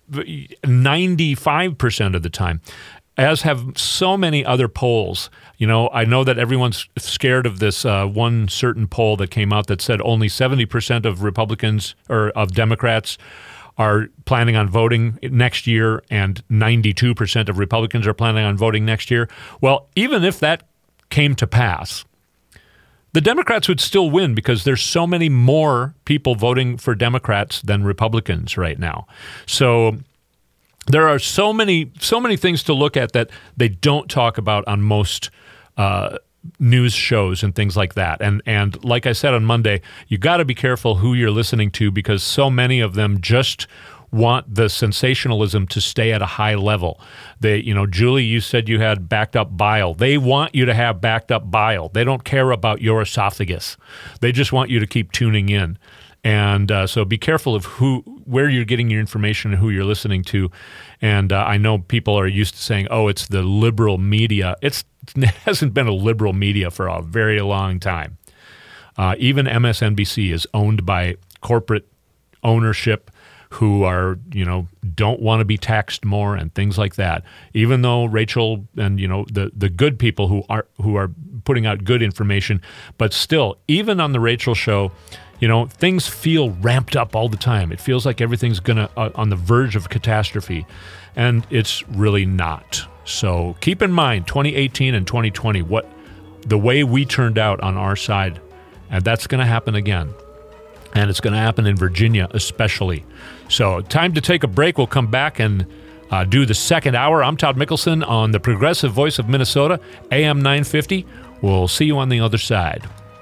ninety-five percent of the time, as have so many other polls. You know, I know that everyone's scared of this uh, one certain poll that came out that said only seventy percent of Republicans or of Democrats are planning on voting next year and ninety-two percent of Republicans are planning on voting next year. Well, even if that came to pass, the Democrats would still win because there's so many more people voting for Democrats than Republicans right now. So there are so many so many things to look at that they don't talk about on most uh, news shows and things like that. And and like I said on Monday, you got to be careful who you're listening to because so many of them just want the sensationalism to stay at a high level. They, you know, Julie, you said you had backed up bile. They want you to have backed up bile. They don't care about your esophagus. They just want you to keep tuning in. And uh, so be careful of who, where you're getting your information and who you're listening to. And uh, I know people are used to saying, oh, it's the liberal media. It's, it hasn't been a liberal media for a very long time. Uh, even M S N B C is owned by corporate ownership who are, you know, don't want to be taxed more and things like that. Even though Rachel and, you know, the, the good people who are who are putting out good information, but still, even on the Rachel show, you know, things feel ramped up all the time. It feels like everything's gonna uh, on the verge of catastrophe, and it's really not. So keep in mind, twenty eighteen and twenty twenty, what the way we turned out on our side, and that's going to happen again. And it's going to happen in Virginia especially. So time to take a break. We'll come back and uh, do the second hour. I'm Todd Mickelson on the Progressive Voice of Minnesota, A M nine fifty. We'll see you on the other side.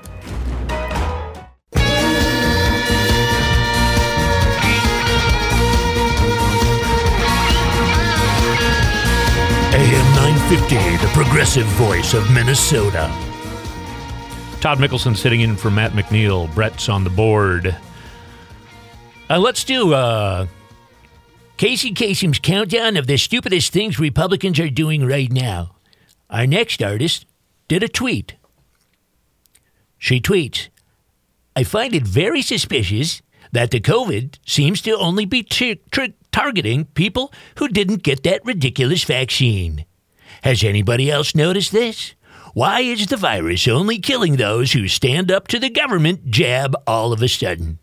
A M nine fifty, the Progressive Voice of Minnesota. Todd Mickelson sitting in for Matt McNeil. Brett's on the board. Uh, let's do uh, Casey Kasem's countdown of the stupidest things Republicans are doing right now. Our next artist did a tweet. She tweets, I find it very suspicious that the COVID seems to only be t- t- targeting people who didn't get that ridiculous vaccine. Has anybody else noticed this? Why is the virus only killing those who stand up to the government jab all of a sudden?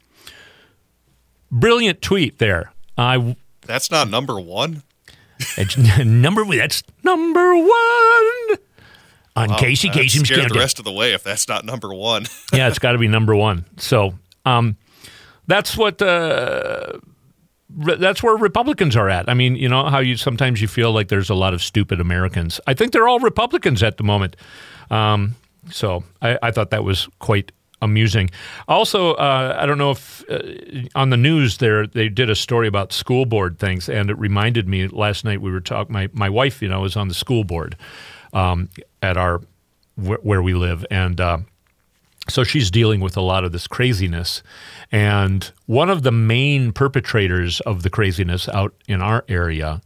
Brilliant tweet there. I That's not number one? That's number that's number one on Wow, Casey I'd Kasem's scare the countdown. rest of the way if that's not number one. yeah, it's got to be number one. So um, that's what uh, re- that's where Republicans are at. I mean, you know how you sometimes you feel like there's a lot of stupid Americans. I think they're all Republicans at the moment. Um, so I, I thought that was quite amusing. Also, uh, I don't know if uh, on the news there they did a story about school board things, and it reminded me last night we were talking. My my wife, you know, was on the school board um, at our wh- where we live, and uh, so she's dealing with a lot of this craziness. And one of the main perpetrators of the craziness out in our area,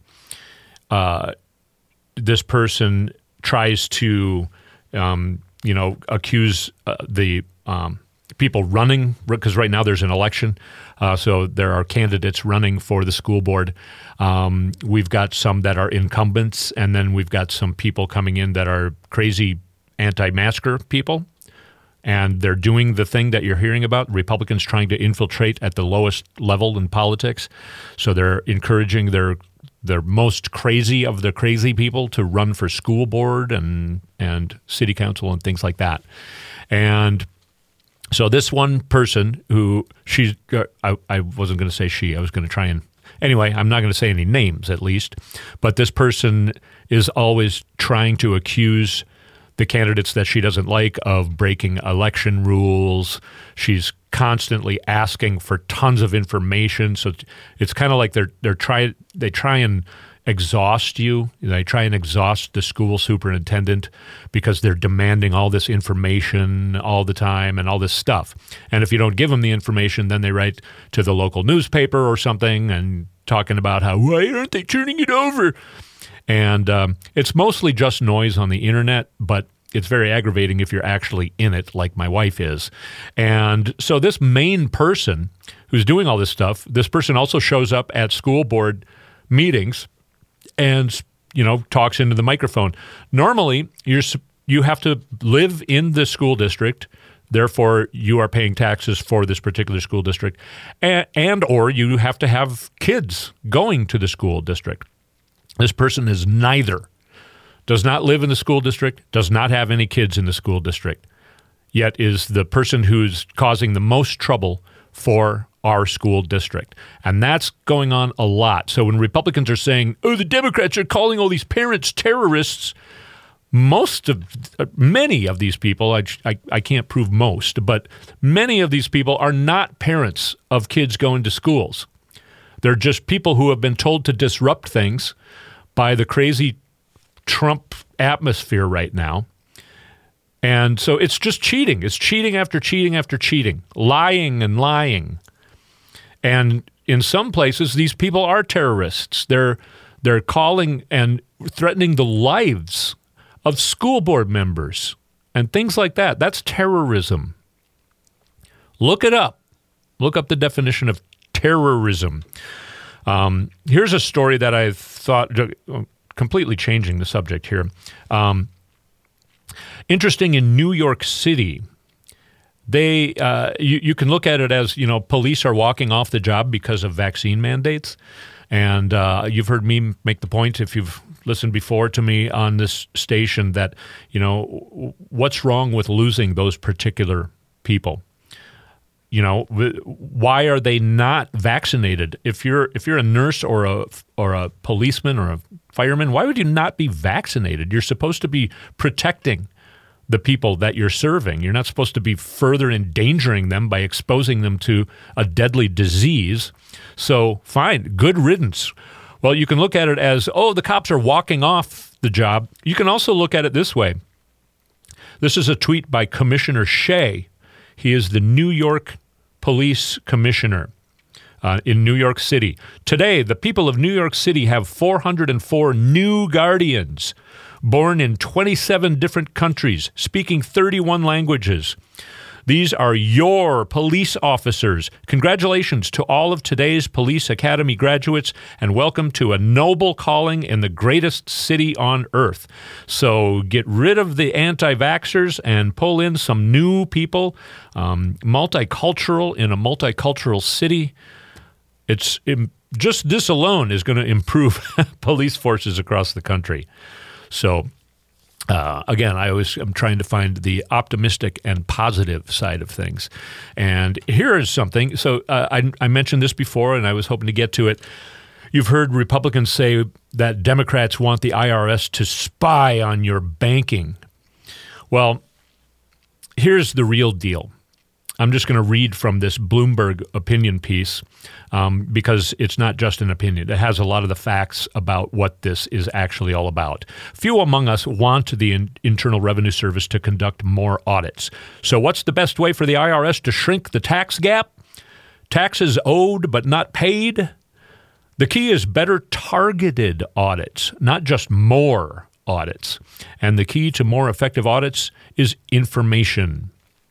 uh, this person tries to, um, you know, accuse uh, the Um, people running, because right now there's an election, uh, so there are candidates running for the school board. Um, we've got some that are incumbents, and then we've got some people coming in that are crazy anti-masker people, and they're doing the thing that you're hearing about, Republicans trying to infiltrate at the lowest level in politics. So they're encouraging their their most crazy of the crazy people to run for school board and and city council and things like that. And so this one person who she's, uh, I, I wasn't going to say she, I was going to try and, anyway, I'm not going to say any names at least, but this person is always trying to accuse the candidates that she doesn't like of breaking election rules. She's constantly asking for tons of information. So it's kind of like they're they're try they try and exhaust you. They try and exhaust the school superintendent because they're demanding all this information all the time and all this stuff. And if you don't give them the information, then they write to the local newspaper or something and talking about how, why aren't they turning it over? And um, it's mostly just noise on the internet, but it's very aggravating if you're actually in it, like my wife is. And so this main person who's doing all this stuff, this person also shows up at school board meetings and, you know, talks into the microphone. Normally, you're you have to live in the school district, therefore you are paying taxes for this particular school district, and, and or you have to have kids going to the school district. This person is neither. Does not live in the school district, does not have any kids in the school district, yet is the person who's causing the most trouble for our school district. And that's going on a lot. So when Republicans are saying, oh, the Democrats are calling all these parents terrorists, most of, uh, many of these people, I, I, I can't prove most, but many of these people are not parents of kids going to schools. They're just people who have been told to disrupt things by the crazy Trump atmosphere right now. And so it's just cheating. It's cheating after cheating after cheating, lying and lying. And in some places, these people are terrorists. They're they're calling and threatening the lives of school board members and things like that. That's terrorism. Look it up. Look up the definition of terrorism. Um, here's a story that I thought, completely changing the subject here. Um, interesting, in New York City, they uh, you, you can look at it as, you know, police are walking off the job because of vaccine mandates. And uh, you've heard me make the point, if you've listened before to me on this station, that, you know, what's wrong with losing those particular people? You know, why are they not vaccinated? If you're if you're a nurse or a or a policeman or a fireman, why would you not be vaccinated? You're supposed to be protecting the people that you're serving. You're not supposed to be further endangering them by exposing them to a deadly disease. So fine, good riddance. Well, you can look at it as, oh, the cops are walking off the job. You can also look at it this way. This is a tweet by Commissioner Shea. He is the New York Police Commissioner uh, in New York City. Today, the people of New York City have four hundred four new guardians, born in twenty-seven different countries, speaking thirty-one languages. These are your police officers. Congratulations to all of today's Police Academy graduates, and welcome to a noble calling in the greatest city on earth. So get rid of the anti-vaxxers and pull in some new people. Um, multicultural in a multicultural city. It's it, just this alone is going to improve police forces across the country. So, uh, again, I always am trying to find the optimistic and positive side of things. And here is something. So uh, I, I mentioned this before, and I was hoping to get to it. You've heard Republicans say that Democrats want the I R S to spy on your banking. Well, here's the real deal. I'm just going to read from this Bloomberg opinion piece um, because it's not just an opinion. It has a lot of the facts about what this is actually all about. Few among us want the in- Internal Revenue Service to conduct more audits. So what's the best way for the I R S to shrink the tax gap? Taxes owed but not paid? The key is better targeted audits, not just more audits. And the key to more effective audits is information.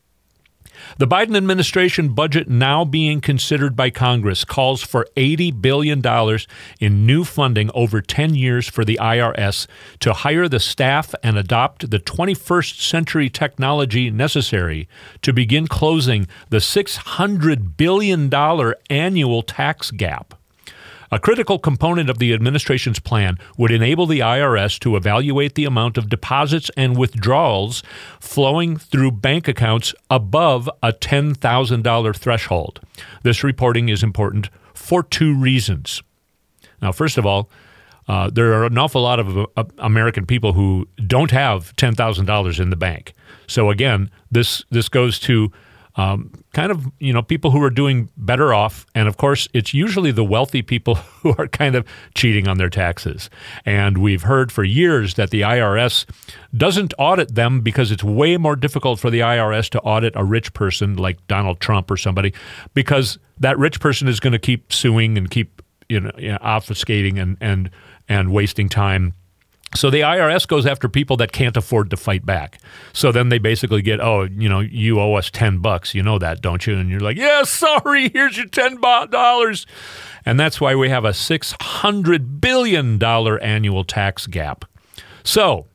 The Biden administration budget now being considered by Congress calls for eighty billion dollars in new funding over ten years for the I R S to hire the staff and adopt the twenty-first century technology necessary to begin closing the six hundred billion dollars annual tax gap. A critical component of the administration's plan would enable the I R S to evaluate the amount of deposits and withdrawals flowing through bank accounts above a ten thousand dollars threshold. This reporting is important for two reasons. Now, first of all, uh, there are an awful lot of uh, American people who don't have ten thousand dollars in the bank. So again, this this goes to Um, kind of, you know, people who are doing better off. And of course, it's usually the wealthy people who are kind of cheating on their taxes. And we've heard for years that the I R S doesn't audit them because it's way more difficult for the I R S to audit a rich person like Donald Trump or somebody, because that rich person is going to keep suing and keep, you know, you know, obfuscating and, and, and wasting time. So the I R S goes after people that can't afford to fight back. So then they basically get, oh, you know, you owe us ten bucks. You know that, don't you? And you're like, yeah, sorry, here's your ten dollars. And that's why we have a six hundred billion dollars annual tax gap. So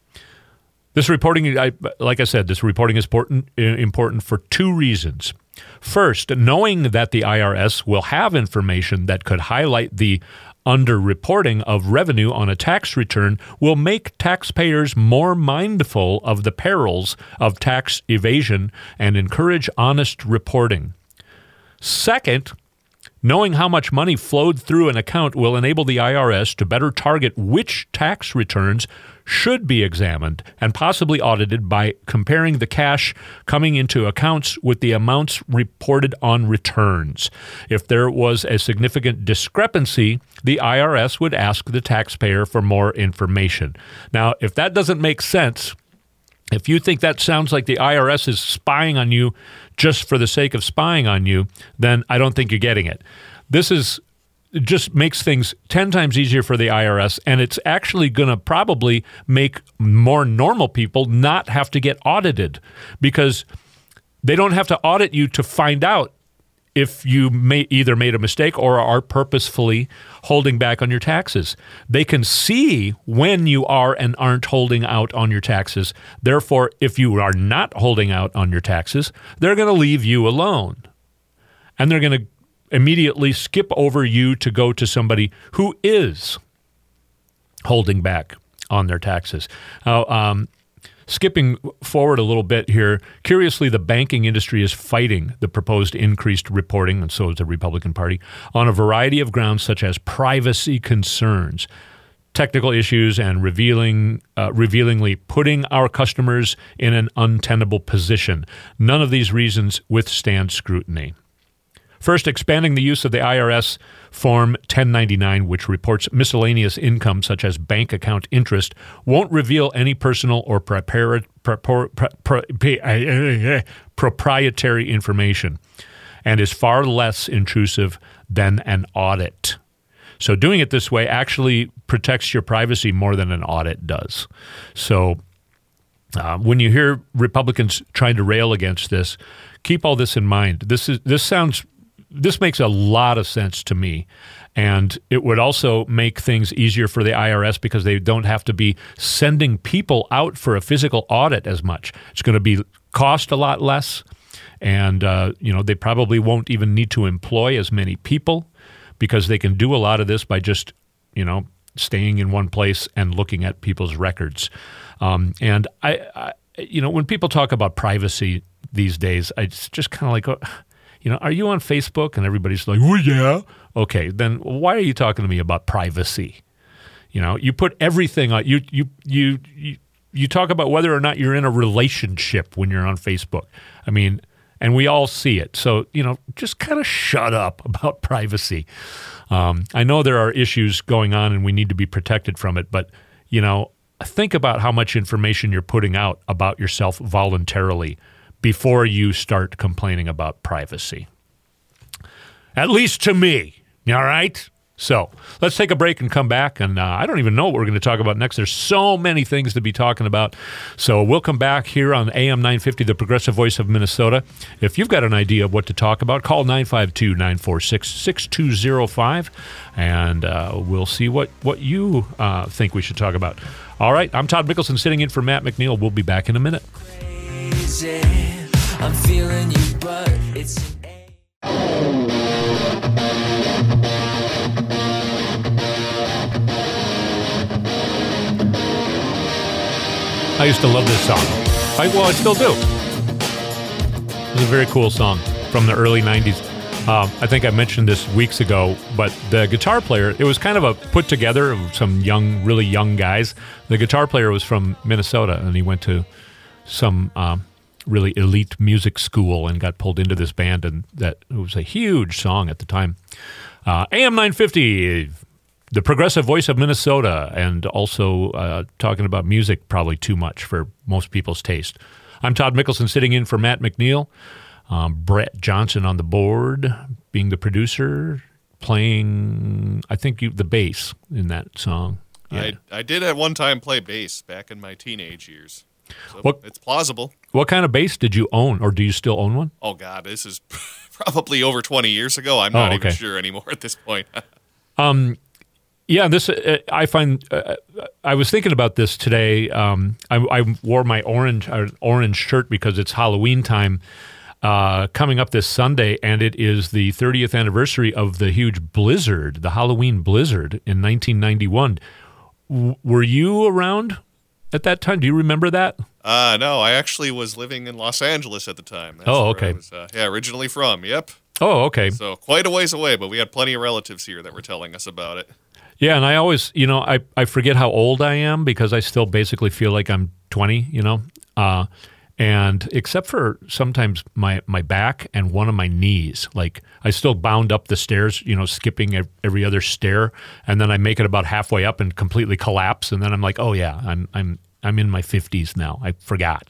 this reporting, I, like I said, this reporting is important, important for two reasons. First, knowing that the I R S will have information that could highlight the underreporting of revenue on a tax return will make taxpayers more mindful of the perils of tax evasion and encourage honest reporting. Second, knowing how much money flowed through an account will enable the I R S to better target which tax returns should be examined and possibly audited by comparing the cash coming into accounts with the amounts reported on returns. If there was a significant discrepancy, the I R S would ask the taxpayer for more information. Now, if that doesn't make sense, if you think that sounds like the I R S is spying on you just for the sake of spying on you, then I don't think you're getting it. This is It just makes things ten times easier for the I R S, and it's actually going to probably make more normal people not have to get audited, because they don't have to audit you to find out if you may either made a mistake or are purposefully holding back on your taxes. They can see when you are and aren't holding out on your taxes. Therefore, if you are not holding out on your taxes, they're going to leave you alone, and they're going to immediately skip over you to go to somebody who is holding back on their taxes. Now, um, skipping forward a little bit here, curiously, the banking industry is fighting the proposed increased reporting, and so is the Republican Party, on a variety of grounds such as privacy concerns, technical issues, and revealing, uh, revealingly putting our customers in an untenable position. None of these reasons withstand scrutiny. First, expanding the use of the I R S Form ten ninety-nine, which reports miscellaneous income such as bank account interest, won't reveal any personal or prepar- prepar- pre- proprietary information and is far less intrusive than an audit. So doing it this way actually protects your privacy more than an audit does. So Uh, when you hear Republicans trying to rail against this, keep all this in mind. This is this sounds this makes a lot of sense to me, and it would also make things easier for the I R S because they don't have to be sending people out for a physical audit as much. It's going to be cost a lot less, and uh, you know they probably won't even need to employ as many people because they can do a lot of this by just you know staying in one place and looking at people's records. Um, and I, I, you know, when people talk about privacy these days, I just, just kind of like, oh, you know, are you on Facebook? And everybody's like, oh yeah, okay. Then why are you talking to me about privacy? You know, you put everything on. You you you you, you talk about whether or not you're in a relationship when you're on Facebook. I mean, and we all see it. So you know, just kind of shut up about privacy. Um, I know there are issues going on, and we need to be protected from it. But you know. Think about how much information you're putting out about yourself voluntarily before you start complaining about privacy. At least to me, all right? So let's take a break and come back. And uh, I don't even know what we're going to talk about next. There's so many things to be talking about. So we'll come back here on A M nine fifty, the Progressive Voice of Minnesota. If you've got an idea of what to talk about, call nine five two, nine four six, six two zero five, and uh, we'll see what, what you uh, think we should talk about. All right, I'm Todd Mickelson sitting in for Matt McNeil. We'll be back in a minute. Crazy. I'm feeling you, but it's I used to love this song. I, well, I still do. It's a very cool song from the early nineties. Um, I think I mentioned this weeks ago, but the guitar player, it was kind of a put together of some young, really young guys. The guitar player was from Minnesota, and he went to some um, really elite music school and got pulled into this band, and that it was a huge song at the time. Uh, A M nine fifty, the Progressive Voice of Minnesota, and also uh, talking about music probably too much for most people's taste. I'm Todd Mickelson sitting in for Matt McNeil. Um, Brett Johnson on the board, being the producer, playing, I think, you, the bass in that song. Yeah. I, I did at one time play bass back in my teenage years. So What- it's plausible. What kind of bass did you own, or do you still own one? Oh, God, this is probably over twenty years ago. I'm not Oh, even okay. sure anymore at this point. Yeah, this uh, I find. Uh, I was thinking about this today. Um, I, I wore my orange uh, orange shirt because it's Halloween time uh, coming up this Sunday, and it is the thirtieth anniversary of the huge blizzard, the Halloween blizzard in nineteen ninety-one. W- were you around at that time? Do you remember that? Uh, no, I actually was living in Los Angeles at the time. That's Oh, where okay. I was, uh, yeah, originally from. Yep. Oh, okay. So quite a ways away, but we had plenty of relatives here that were telling us about it. Yeah, and I always, you know, I, I forget how old I am because I still basically feel like I'm twenty, you know, uh, and except for sometimes my, my back and one of my knees, like I still bound up the stairs, you know, skipping ev- every other stair, and then I make it about halfway up and completely collapse, and then I'm like, oh yeah, I'm I'm I'm in my fifties now. I forgot.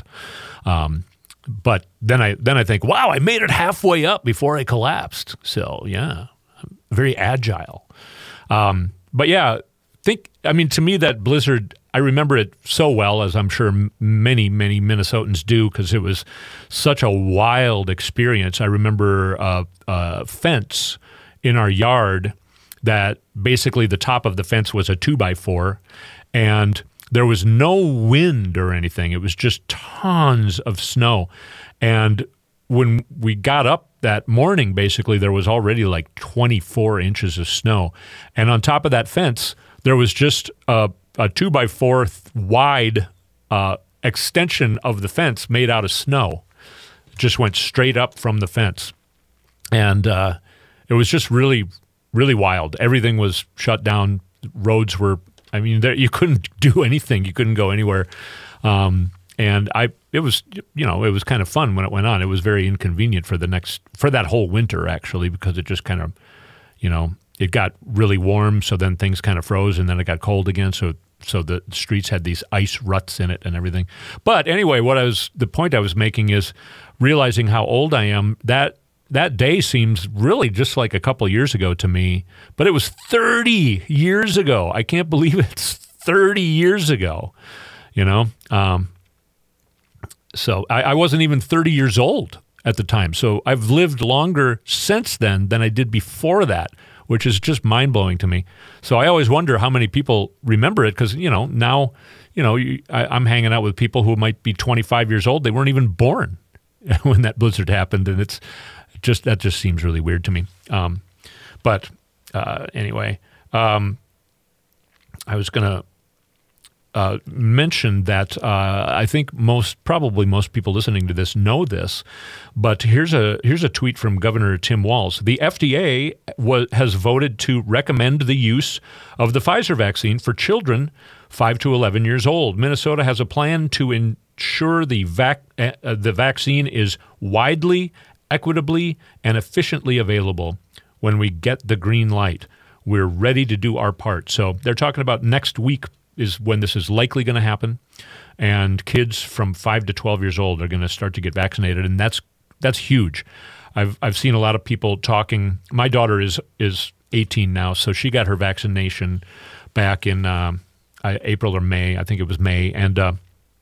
Um, but then I then I think, wow, I made it halfway up before I collapsed. So yeah, I'm very agile. Um, But yeah, think, I mean, to me, that blizzard, I remember it so well, as I'm sure m- many, many Minnesotans do, because it was such a wild experience. I remember a, a fence in our yard that basically the top of the fence was a two by four, and there was no wind or anything. It was just tons of snow. And when we got up that morning, basically, there was already like twenty-four inches of snow. And on top of that fence, there was just a, a two by four wide uh, extension of the fence made out of snow. It just went straight up from the fence. And uh, it was just really, really wild. Everything was shut down. Roads were, I mean, there, you couldn't do anything. You couldn't go anywhere. Um, and I, it was, you know, it was kind of fun when it went on. It was very inconvenient for the next, for that whole winter, actually, because it just kind of, you know, it got really warm. So then things kind of froze, and then it got cold again. So, so the streets had these ice ruts in it and everything. But anyway, what I was, the point I was making is realizing how old I am. That, that day seems really just like a couple of years ago to me, but it was thirty years ago. I can't believe it's thirty years ago, you know? Um, So I, I wasn't even thirty years old at the time. So I've lived longer since then than I did before that, which is just mind-blowing to me. So I always wonder how many people remember it because, you know, now, you know, you, I, I'm hanging out with people who might be twenty-five years old. They weren't even born when that blizzard happened, and it's just that just seems really weird to me. Um, but uh, anyway, um, I was going to uh, mention that uh, I think most, probably most people listening to this know this, but here's a here's a tweet from Governor Tim Walz. The F D A was, has voted to recommend the use of the Pfizer vaccine for children five to eleven years old. Minnesota has a plan to ensure the vac uh, the vaccine is widely, equitably, and efficiently available when we get the green light. We're ready to do our part. So they're talking about next week is when this is likely going to happen, and kids from five to twelve years old are going to start to get vaccinated, and that's that's huge. I've I've seen a lot of people talking. My daughter is is eighteen now, so she got her vaccination back in um, April or May. I think it was May, and uh,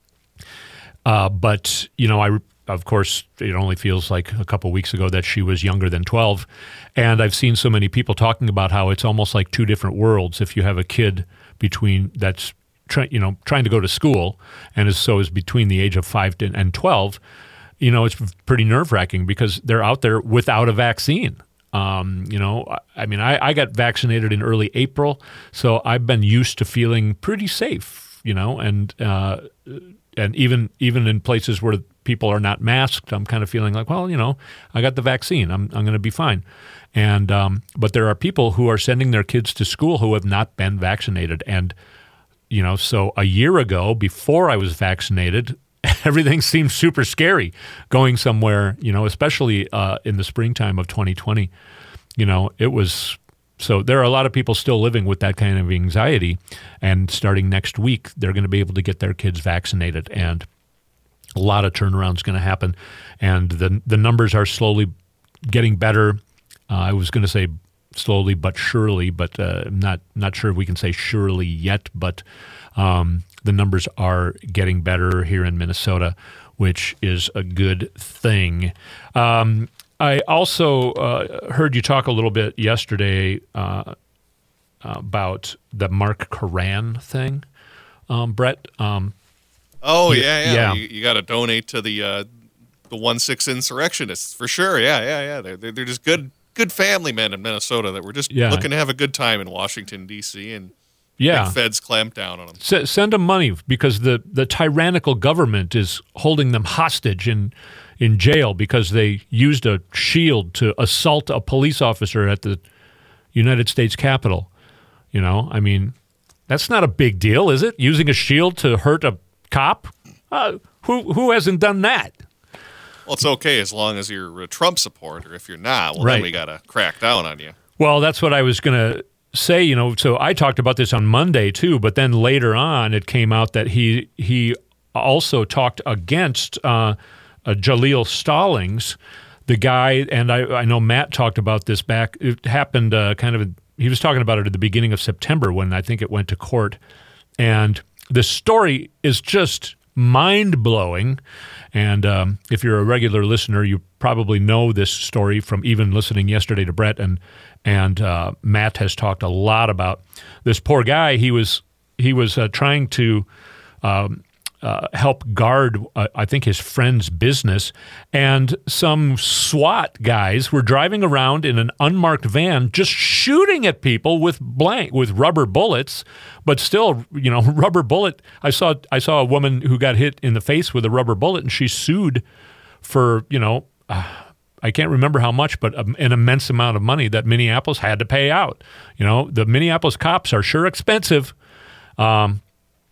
uh, but you know, I of course it only feels like a couple weeks ago that she was younger than twelve, and I've seen so many people talking about how it's almost like two different worlds. If you have a kid between that's try, you know trying to go to school and is so is between the age of five to, and twelve, you know, it's pretty nerve-wracking because they're out there without a vaccine. Um, you know, I mean, I, I got vaccinated in early April, so I've been used to feeling pretty safe, you know, and uh, and even even in places where people are not masked, I'm kind of feeling like, well, you know, I got the vaccine, I'm I'm going to be fine. And um, but there are people who are sending their kids to school who have not been vaccinated, and you know, so a year ago, before I was vaccinated, everything seemed super scary going somewhere, you know, especially uh, in the springtime of twenty twenty. You know, it was so there are a lot of people still living with that kind of anxiety, and starting next week, they're going to be able to get their kids vaccinated, and a lot of turnaround is going to happen, and the the numbers are slowly getting better. Uh, I was going to say slowly but surely, but uh, I'm not not sure if we can say surely yet. But um, the numbers are getting better here in Minnesota, which is a good thing. Um, I also uh, heard you talk a little bit yesterday uh, about the Mark Coran thing, um, Brett. Um, oh yeah, yeah. yeah. You, you got to donate to the uh, the one six insurrectionists for sure. Yeah, yeah, yeah. They're they're, they're just good. Good family men in Minnesota that were just yeah. looking to have a good time in Washington, D C, and yeah. big feds clamp down on them. S- send them money because the, the tyrannical government is holding them hostage in in jail because they used a shield to assault a police officer at the United States Capitol. You know, I mean, that's not a big deal, is it? Using a shield to hurt a cop? Uh, who who hasn't done that? Well, it's okay as long as you're a Trump supporter. If you're not, well, right. then we got to crack down on you. Well, that's what I was going to say. You know, so I talked about this on Monday too, but then later on, it came out that he he also talked against uh, uh, Jaleel Stallings, the guy, and I, I know Matt talked about this back. It happened uh, kind of. He was talking about it at the beginning of September when I think it went to court, and the story is just mind-blowing. And um, if you're a regular listener, you probably know this story from even listening yesterday to Brett, and and uh, Matt has talked a lot about this poor guy. He was he was uh, trying to um, uh, help guard, uh, I think, his friend's business, and some SWAT guys were driving around in an unmarked van, just shooting at people with blank with rubber bullets. But still, you know, rubber bullet. I saw I saw a woman who got hit in the face with a rubber bullet, and she sued for, you know, uh, I can't remember how much, but an immense amount of money that Minneapolis had to pay out. You know, the Minneapolis cops are sure expensive, um,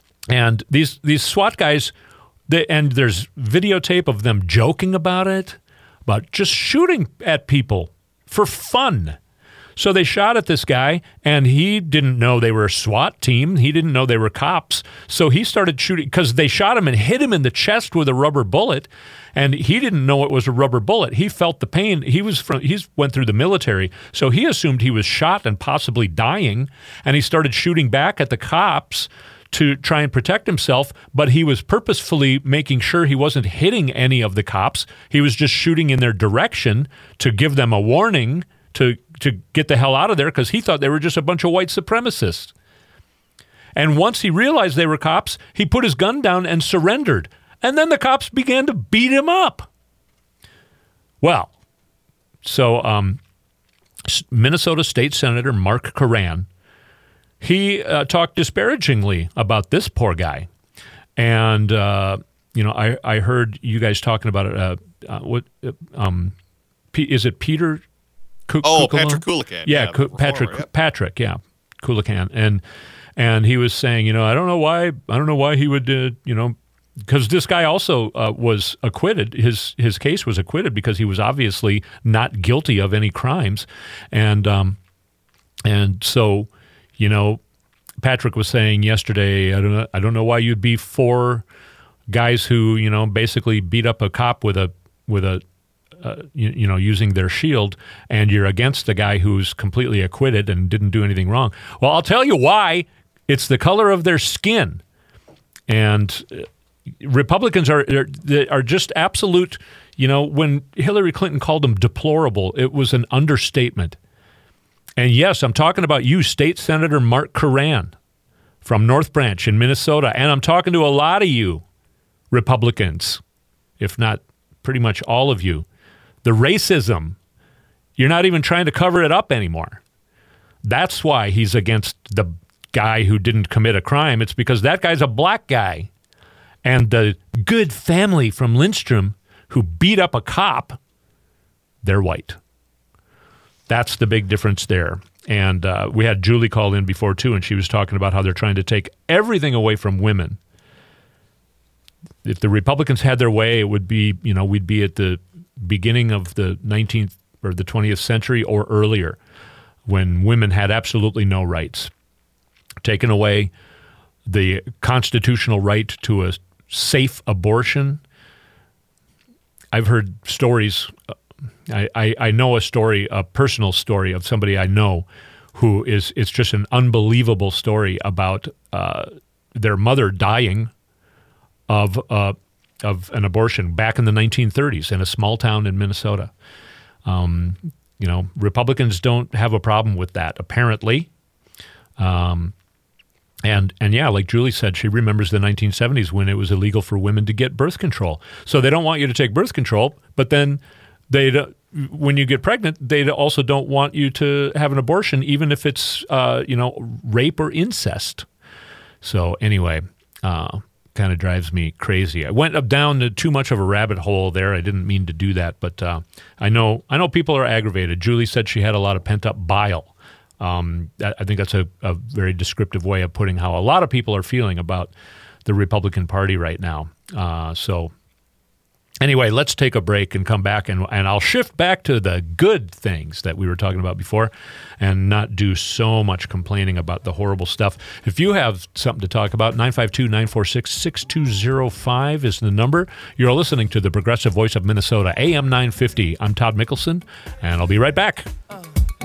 and these these SWAT guys, they, and there's videotape of them joking about it, about just shooting at people for fun. So they shot at this guy, and he didn't know they were a SWAT team. He didn't know they were cops. So he started shooting because they shot him and hit him in the chest with a rubber bullet, and he didn't know it was a rubber bullet. He felt the pain. He was from he went through the military, so he assumed he was shot and possibly dying, and he started shooting back at the cops to try and protect himself, but he was purposefully making sure he wasn't hitting any of the cops. He was just shooting in their direction to give them a warning to, to get the hell out of there because he thought they were just a bunch of white supremacists. And once he realized they were cops, he put his gun down and surrendered. And then the cops began to beat him up. Well, so um, Minnesota State Senator Mark Curran, he uh, talked disparagingly about this poor guy. And, uh, you know, I, I heard you guys talking about it. Uh, uh, what um, P- is it Peter? K- oh, Kukulon? Patrick Coolican. Yeah, yeah K- Patrick, yep. Patrick, yeah, Coolican. And and he was saying, you know, I don't know why, I don't know why he would, uh, you know, because this guy also uh, was acquitted. His his case was acquitted because he was obviously not guilty of any crimes, and um, and so, you know, Patrick was saying yesterday, I don't know, I don't know why you'd be for guys who, you know, basically beat up a cop with a with a uh, you, you know using their shield, and you're against a guy who's completely acquitted and didn't do anything wrong. Well, I'll tell you why. It's the color of their skin, and Uh, Republicans are are just absolute, you know, when Hillary Clinton called them deplorable, it was an understatement. And yes, I'm talking about you, State Senator Mark Curran from North Branch in Minnesota. And I'm talking to a lot of you Republicans, if not pretty much all of you. The racism, you're not even trying to cover it up anymore. That's why he's against the guy who didn't commit a crime. It's because that guy's a black guy. And the good family from Lindstrom who beat up a cop, they're white. That's the big difference there. And uh, we had Julie call in before, too, and she was talking about how they're trying to take everything away from women. If the Republicans had their way, it would be, you know, we'd be at the beginning of the nineteenth or the twentieth century or earlier, when women had absolutely no rights. Taken away the constitutional right to a safe abortion. I've heard stories. I, I, I know a story, a personal story of somebody I know who is, it's just an unbelievable story about uh, their mother dying of uh, of an abortion back in the nineteen thirties in a small town in Minnesota. Um, you know, Republicans don't have a problem with that, apparently. Um, And and yeah, like Julie said, she remembers the nineteen seventies when it was illegal for women to get birth control. So they don't want you to take birth control, but then they when you get pregnant, they also don't want you to have an abortion, even if it's uh, you know rape or incest. So anyway, uh, kind of drives me crazy. I went up down to too much of a rabbit hole there. I didn't mean to do that, but uh, I know I know people are aggravated. Julie said she had a lot of pent up bile. Um, I think that's a, a very descriptive way of putting how a lot of people are feeling about the Republican Party right now. Uh, so anyway, let's take a break and come back, and, and I'll shift back to the good things that we were talking about before and not do so much complaining about the horrible stuff. If you have something to talk about, nine five two, nine four six, six two zero five is the number. You're listening to the Progressive Voice of Minnesota, A M nine fifty. I'm Todd Mickelson, and I'll be right back. Oh.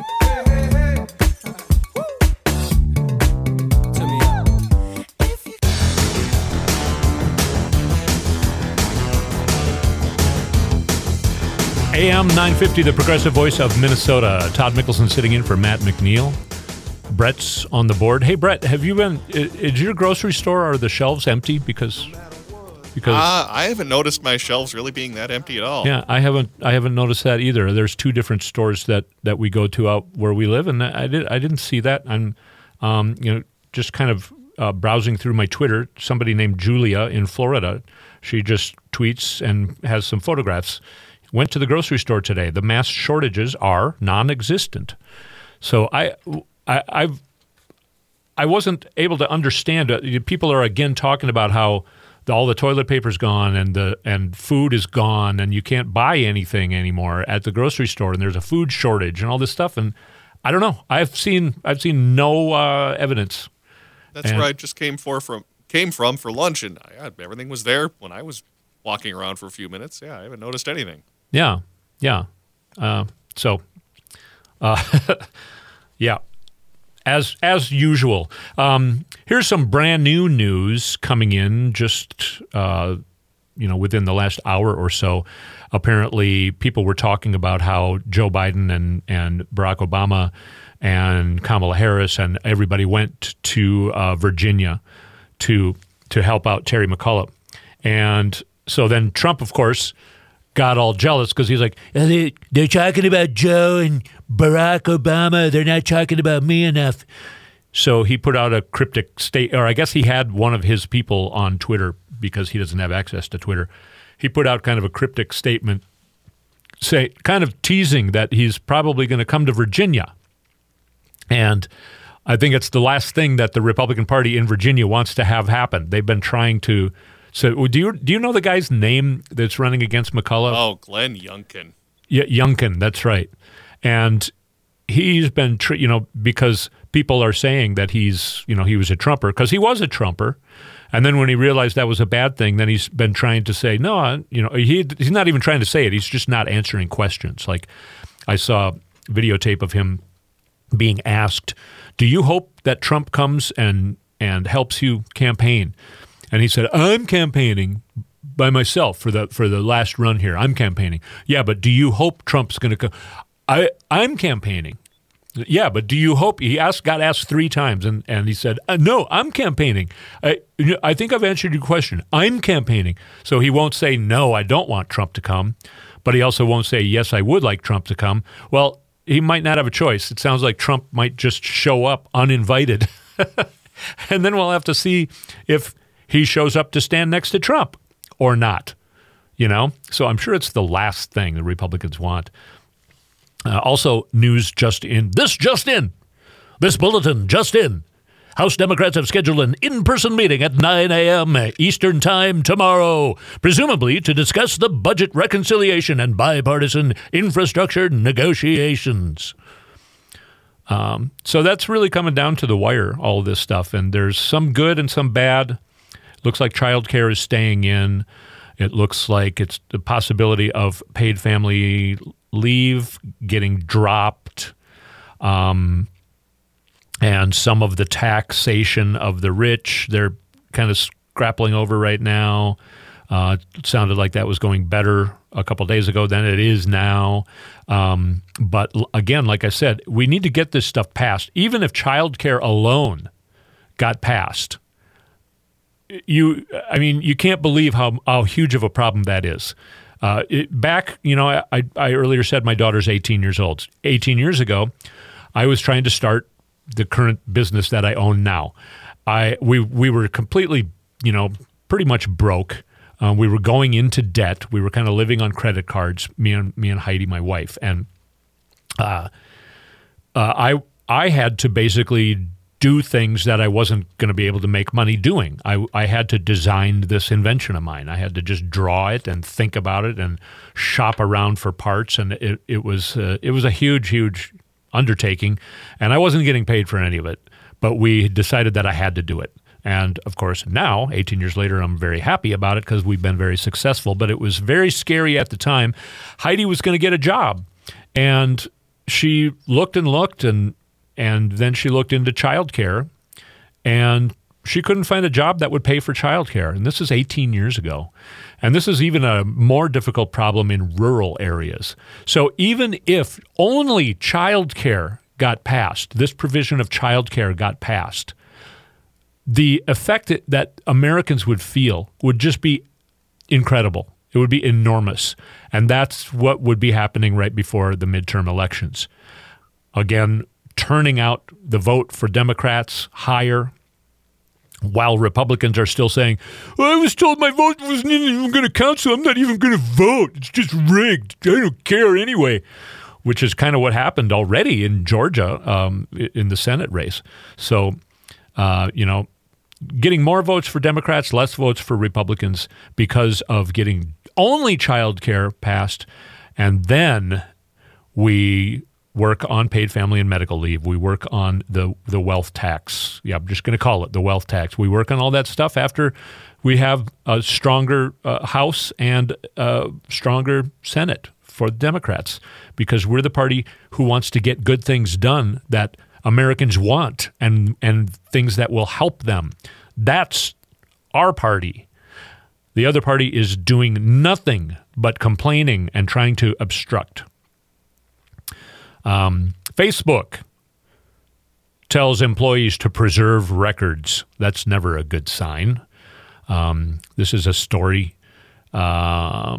A M nine fifty, the Progressive Voice of Minnesota. Todd Mickelson sitting in for Matt McNeil. Brett's on the board. Hey, Brett, have you been, is your grocery store, are the shelves empty? Because, because uh, I haven't noticed my shelves really being that empty at all. Yeah, I haven't I haven't noticed that either. There's two different stores that, that we go to out where we live, and I, did, I didn't see that. I'm um, you know, just kind of uh, browsing through my Twitter. Somebody named Julia in Florida, she just tweets and has some photographs. Went to the grocery store today. The mass shortages are non-existent. So I, I, I've, I wasn't able to understand. Uh, people are again talking about how the, all the toilet paper's gone and the and food is gone and you can't buy anything anymore at the grocery store and there's a food shortage and all this stuff. And I don't know. I've seen I've seen no uh, evidence. That's and, where I just came for from came from for lunch, and I, everything was there when I was walking around for a few minutes. Yeah, I haven't noticed anything. Yeah, yeah. Uh, so, uh, yeah, as as usual. Um, here's some brand new news coming in just, uh, you know, within the last hour or so. Apparently, people were talking about how Joe Biden and, and Barack Obama and Kamala Harris and everybody went to uh, Virginia to to help out Terry McCullough. And so then Trump, of course, got all jealous because he's like, they, they're talking about Joe and Barack Obama. They're not talking about me enough. So he put out a cryptic state, or I guess he had one of his people on Twitter because he doesn't have access to Twitter. He put out kind of a cryptic statement, say, kind of teasing that he's probably going to come to Virginia. And I think it's the last thing that the Republican Party in Virginia wants to have happen. They've been trying to. So do you do you know the guy's name that's running against McCullough? Oh, Glenn Youngkin. Yeah, Youngkin, that's right. And he's been, tr- you know, because people are saying that he's, you know, he was a Trumper, because he was a Trumper. And then when he realized that was a bad thing, then he's been trying to say, no, you know, he he's not even trying to say it. He's just not answering questions. Like I saw videotape of him being asked, do you hope that Trump comes and, and helps you campaign? And he said, I'm campaigning by myself for the for the last run here. I'm campaigning. Yeah, but do you hope Trump's going to come? I, I'm campaigning. Yeah, but do you hope? He asked, got asked three times, and, and he said, uh, no, I'm campaigning. I, I think I've answered your question. I'm campaigning. So he won't say, no, I don't want Trump to come. But he also won't say, yes, I would like Trump to come. Well, he might not have a choice. It sounds like Trump might just show up uninvited. And then we'll have to see if he shows up to stand next to Trump or not, you know? So I'm sure it's the last thing the Republicans want. Uh, also, news just in. This just in. This bulletin just in. House Democrats have scheduled an in-person meeting at nine a.m. Eastern Time tomorrow, presumably to discuss the budget reconciliation and bipartisan infrastructure negotiations. Um, so that's really coming down to the wire, all of this stuff. And there's some good and some bad. Looks like childcare is staying in. It looks like it's the possibility of paid family leave getting dropped. Um, and some of the taxation of the rich, they're kind of grappling over right now. Uh, it sounded like that was going better a couple days ago than it is now. Um, but again, like I said, we need to get this stuff passed. Even if childcare alone got passed, you, I mean, you can't believe how, how huge of a problem that is. Uh, it, back, you know, I, I earlier said my daughter's eighteen years old. eighteen years ago, I was trying to start the current business that I own now. I we we were completely, you know, pretty much broke. Um, we were going into debt. We were kind of living on credit cards. Me and me and Heidi, my wife, and uh, uh, I I had to basically do things that I wasn't going to be able to make money doing. I, I had to design this invention of mine. I had to just draw it and think about it and shop around for parts, and it it was uh, it was a huge, huge undertaking, and I wasn't getting paid for any of it. But we decided that I had to do it. And, of course, now, eighteen years later, I'm very happy about it because we've been very successful. But it was very scary at the time. Heidi was going to get a job, and she looked and looked, and and then she looked into childcare, and she couldn't find a job that would pay for childcare. And this is eighteen years ago. And this is even a more difficult problem in rural areas. So even if only childcare got passed, this provision of childcare got passed, the effect that Americans would feel would just be incredible. It would be enormous. And that's what would be happening right before the midterm elections. Again, turning out the vote for Democrats higher, while Republicans are still saying, well, I was told my vote wasn't even going to count, so I'm not even going to vote. It's just rigged. I don't care anyway, which is kind of what happened already in Georgia um, in the Senate race. So, uh, you know, getting more votes for Democrats, less votes for Republicans because of getting only child care passed. And then we work on paid family and medical leave. We work on the, the wealth tax. Yeah, I'm just going to call it the wealth tax. We work on all that stuff after we have a stronger uh, House and a stronger Senate for the Democrats, because we're the party who wants to get good things done that Americans want and and things that will help them. That's our party. The other party is doing nothing but complaining and trying to obstruct. Um, Facebook tells employees to preserve records. That's never a good sign. Um, this is a story. Uh,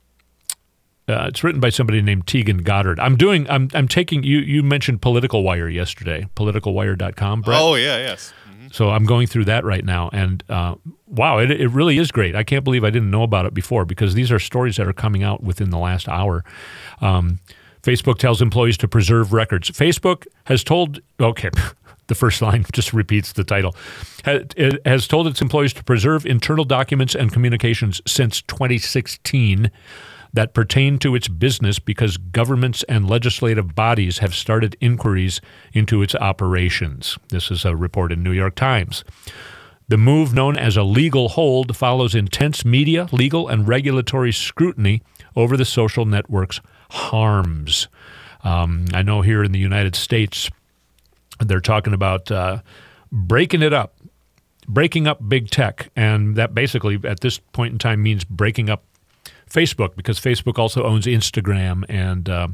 uh, it's written by somebody named Tegan Goddard. I'm doing. I'm. I'm taking. You. You mentioned Political Wire yesterday. political wire dot com. Brett. Oh yeah. Yes. Mm-hmm. So I'm going through that right now, and uh, wow, it it really is great. I can't believe I didn't know about it before because these are stories that are coming out within the last hour. Um, Facebook tells employees to preserve records. Facebook has told. Okay. The first line just repeats the title. It has told its employees to preserve internal documents and communications since twenty sixteen that pertain to its business because governments and legislative bodies have started inquiries into its operations. This is a report in New York Times. The move, known as a legal hold, follows intense media, legal, and regulatory scrutiny over the social network's harms. Um, I know here in the United States, they're talking about uh, breaking it up, breaking up big tech. And that basically at this point in time means breaking up Facebook because Facebook also owns Instagram and uh,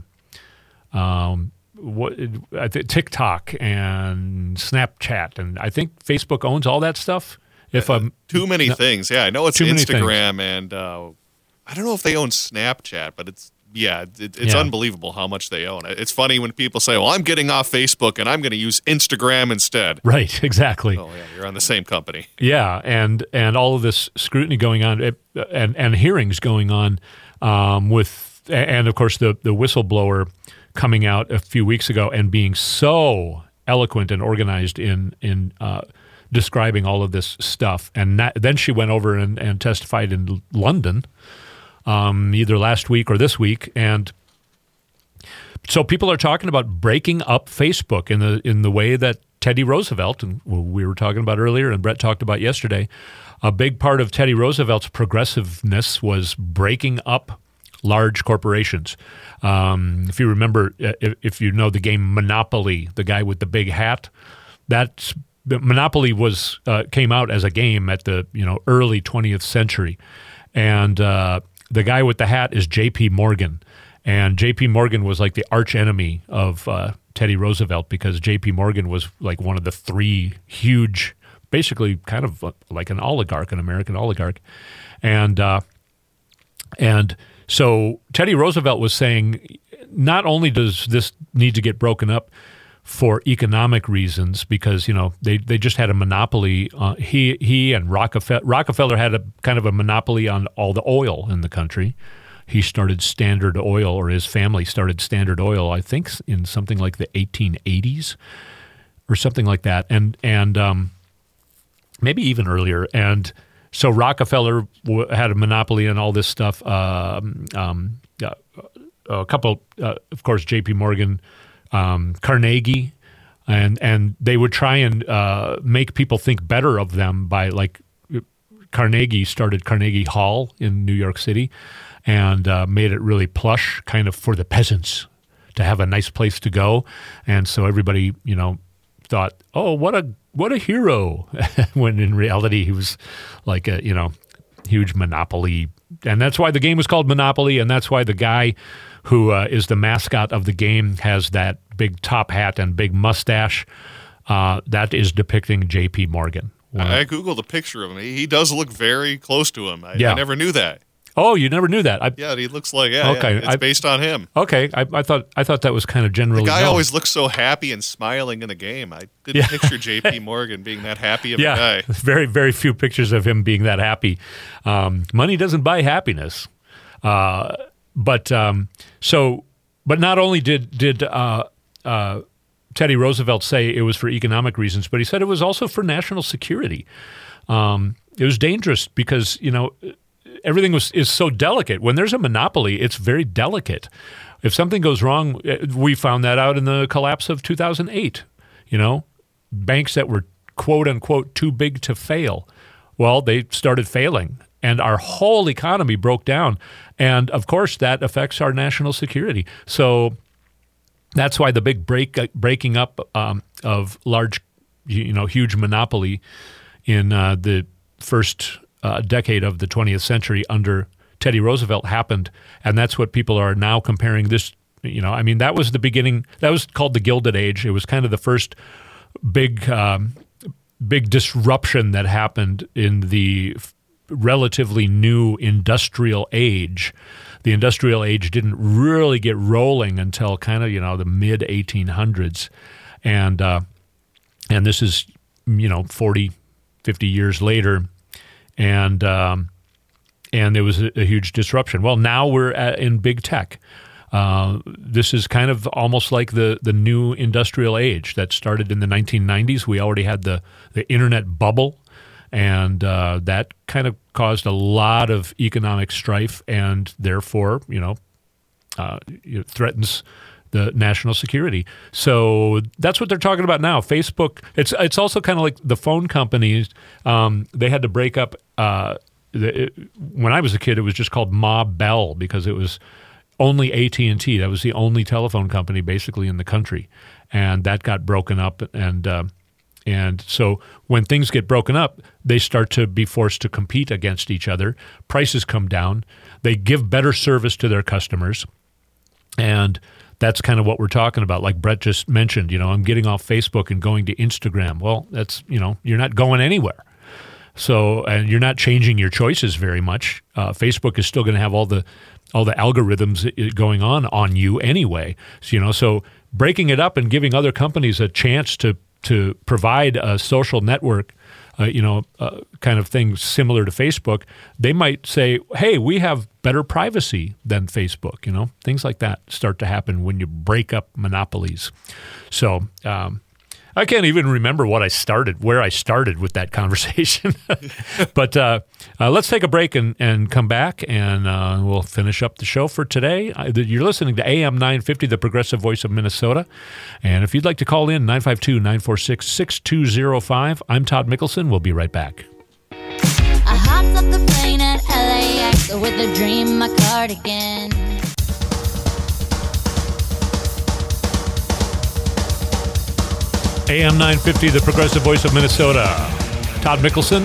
um, what, I think TikTok and Snapchat. And I think Facebook owns all that stuff. If I'm Too many no, things. Yeah, I know it's too many Instagram and uh, I don't know if they own Snapchat, but it's Yeah, it, it's yeah. unbelievable how much they own. It's funny when people say, well, I'm getting off Facebook and I'm going to use Instagram instead. Right, exactly. Oh, yeah, you're on the same company. Yeah, and and all of this scrutiny going on it, and, and hearings going on um, with, and of course the, the whistleblower coming out a few weeks ago and being so eloquent and organized in, in uh, describing all of this stuff. And that, then she went over and, and testified in London, Um, either last week or this week, and so people are talking about breaking up Facebook in the in the way that Teddy Roosevelt, and we were talking about earlier, and Brett talked about yesterday. A big part of Teddy Roosevelt's progressiveness was breaking up large corporations. Um, if you remember, if, if you know the game Monopoly, the guy with the big hat, that's Monopoly was uh, came out as a game at the you know early twentieth century, and uh, the guy with the hat is J P Morgan, and J P Morgan was like the arch enemy of uh, Teddy Roosevelt because J P Morgan was like one of the three huge, basically kind of like an oligarch, an American oligarch, and uh, and so Teddy Roosevelt was saying, not only does this need to get broken up for economic reasons, because you know they, they just had a monopoly. Uh, he he and Rockefeller Rockefeller had a kind of a monopoly on all the oil in the country. He started Standard Oil, or his family started Standard Oil, I think, in something like the eighteen eighties or something like that, and and um, maybe even earlier. And so Rockefeller w- had a monopoly on all this stuff. Um, um, uh, a couple, uh, of course, J P Morgan. Um, Carnegie, and and they would try and uh, make people think better of them by, like, Carnegie started Carnegie Hall in New York City and uh, made it really plush, kind of for the peasants to have a nice place to go, and so everybody, you know, thought, oh, what a what a hero, when in reality he was like a you know huge monopoly, and that's why the game was called Monopoly, and that's why the guy who uh, is the mascot of the game has that big top hat and big mustache. Uh, that is depicting J P Morgan. I Googled a picture of him. He, he does look very close to him. I, yeah. I never knew that. Oh, you never knew that? I, yeah, he looks like, yeah, okay. yeah, it's I, based on him. Okay, I, I thought I thought that was kind of generally The guy known. always looks so happy and smiling in the game. I didn't Yeah. picture J P Morgan being that happy of yeah, a guy. very, very few pictures of him being that happy. Um, money doesn't buy happiness. Uh, but um, so, but not only did did uh, uh, Teddy Roosevelt say it was for economic reasons, but he said it was also for national security. Um, it was dangerous because, you know, everything was is so delicate. When there's a monopoly, it's very delicate. If something goes wrong, we found that out in the collapse of two thousand eight. You know, banks that were quote unquote too big to fail, well, they started failing, and our whole economy broke down. And of course, that affects our national security. So that's why the big break breaking up um, of large, you know, huge monopoly in uh, the first uh, decade of the twentieth century under Teddy Roosevelt happened, and that's what people are now comparing this. You know, I mean, that was the beginning. That was called the Gilded Age. It was kind of the first big, um, big disruption that happened in the f- relatively new industrial age. The industrial age didn't really get rolling until kind of, you know, the mid eighteen hundreds. And uh, and this is, you know, forty, fifty years later. And um, and there was a, a huge disruption. Well, now we're at, in big tech. Uh, this is kind of almost like the, the new industrial age that started in the nineteen nineties. We already had the, the internet bubble, and uh, that kind of caused a lot of economic strife, and therefore, you know, uh, it threatens the national security. So that's what they're talking about now. Facebook. It's it's also kind of like the phone companies. Um, they had to break up. Uh, the, it, when I was a kid, it was just called Ma Bell because it was only A T and T. That was the only telephone company basically in the country, and that got broken up. And uh, and so when things get broken up, they start to be forced to compete against each other. Prices come down. They give better service to their customers, and that's kind of what we're talking about. Like Brett just mentioned, you know, I'm getting off Facebook and going to Instagram. Well, that's, you know, you're not going anywhere. So, and you're not changing your choices very much. Uh, Facebook is still going to have all the all the algorithms going on on you anyway. So, you know, so breaking it up and giving other companies a chance to to provide a social network, uh, you know, uh, kind of thing similar to Facebook, they might say, hey, we have better privacy than Facebook, you know, things like that start to happen when you break up monopolies. So um, I can't even remember what I started, where I started with that conversation. But uh, uh, let's take a break and, and come back, and uh, we'll finish up the show for today. Uh, you're listening to A M nine fifty, the Progressive Voice of Minnesota. And if you'd like to call in, nine five two, nine four six, six two zero five. I'm Todd Mickelson. We'll be right back. I hopped up the plane at L A X with a dream, my cardigan. A M nine fifty, the Progressive Voice of Minnesota. Todd Mickelson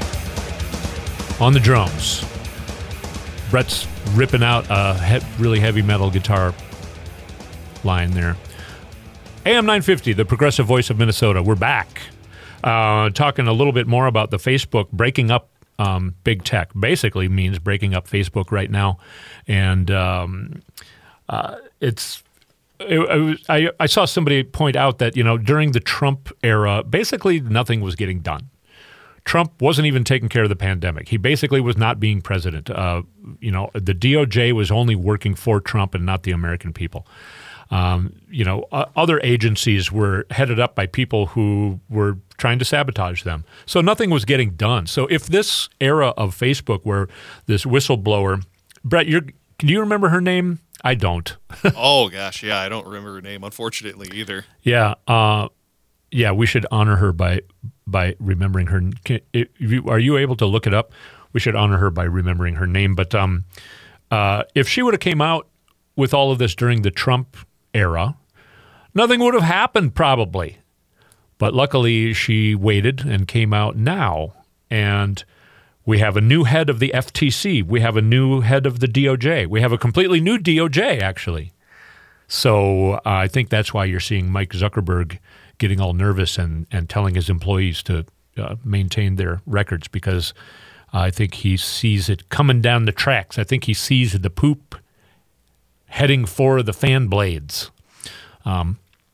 on the drums. Brett's ripping out a he- really heavy metal guitar line there. A M nine fifty, the Progressive Voice of Minnesota. We're back. Uh, talking a little bit more about the Facebook breaking up um, big tech. Basically means breaking up Facebook right now. And um, uh, it's... It, it was, I, I saw somebody point out that, you know, during the Trump era, basically nothing was getting done. Trump wasn't even taking care of the pandemic. He basically was not being president. Uh, you know, the D O J was only working for Trump and not the American people. Um, you know, uh, other agencies were headed up by people who were trying to sabotage them. So nothing was getting done. So if this era of Facebook where this whistleblower, Brett, you're, do you remember her name? I don't. Oh, gosh, yeah, I don't remember her name, unfortunately, either. Yeah, uh, yeah, we should honor her by by remembering her. Can, if you, are you able to look it up? We should honor her by remembering her name. But um, uh, if she would have came out with all of this during the Trump era, nothing would have happened probably. But luckily, she waited and came out now, and we have a new head of the F T C. We have a new head of the D O J. We have a completely new D O J, actually. So uh, I think that's why you're seeing Mike Zuckerberg getting all nervous and, and telling his employees to uh, maintain their records, because uh, I think he sees it coming down the tracks. I think he sees the poop heading for the fan blades. Um,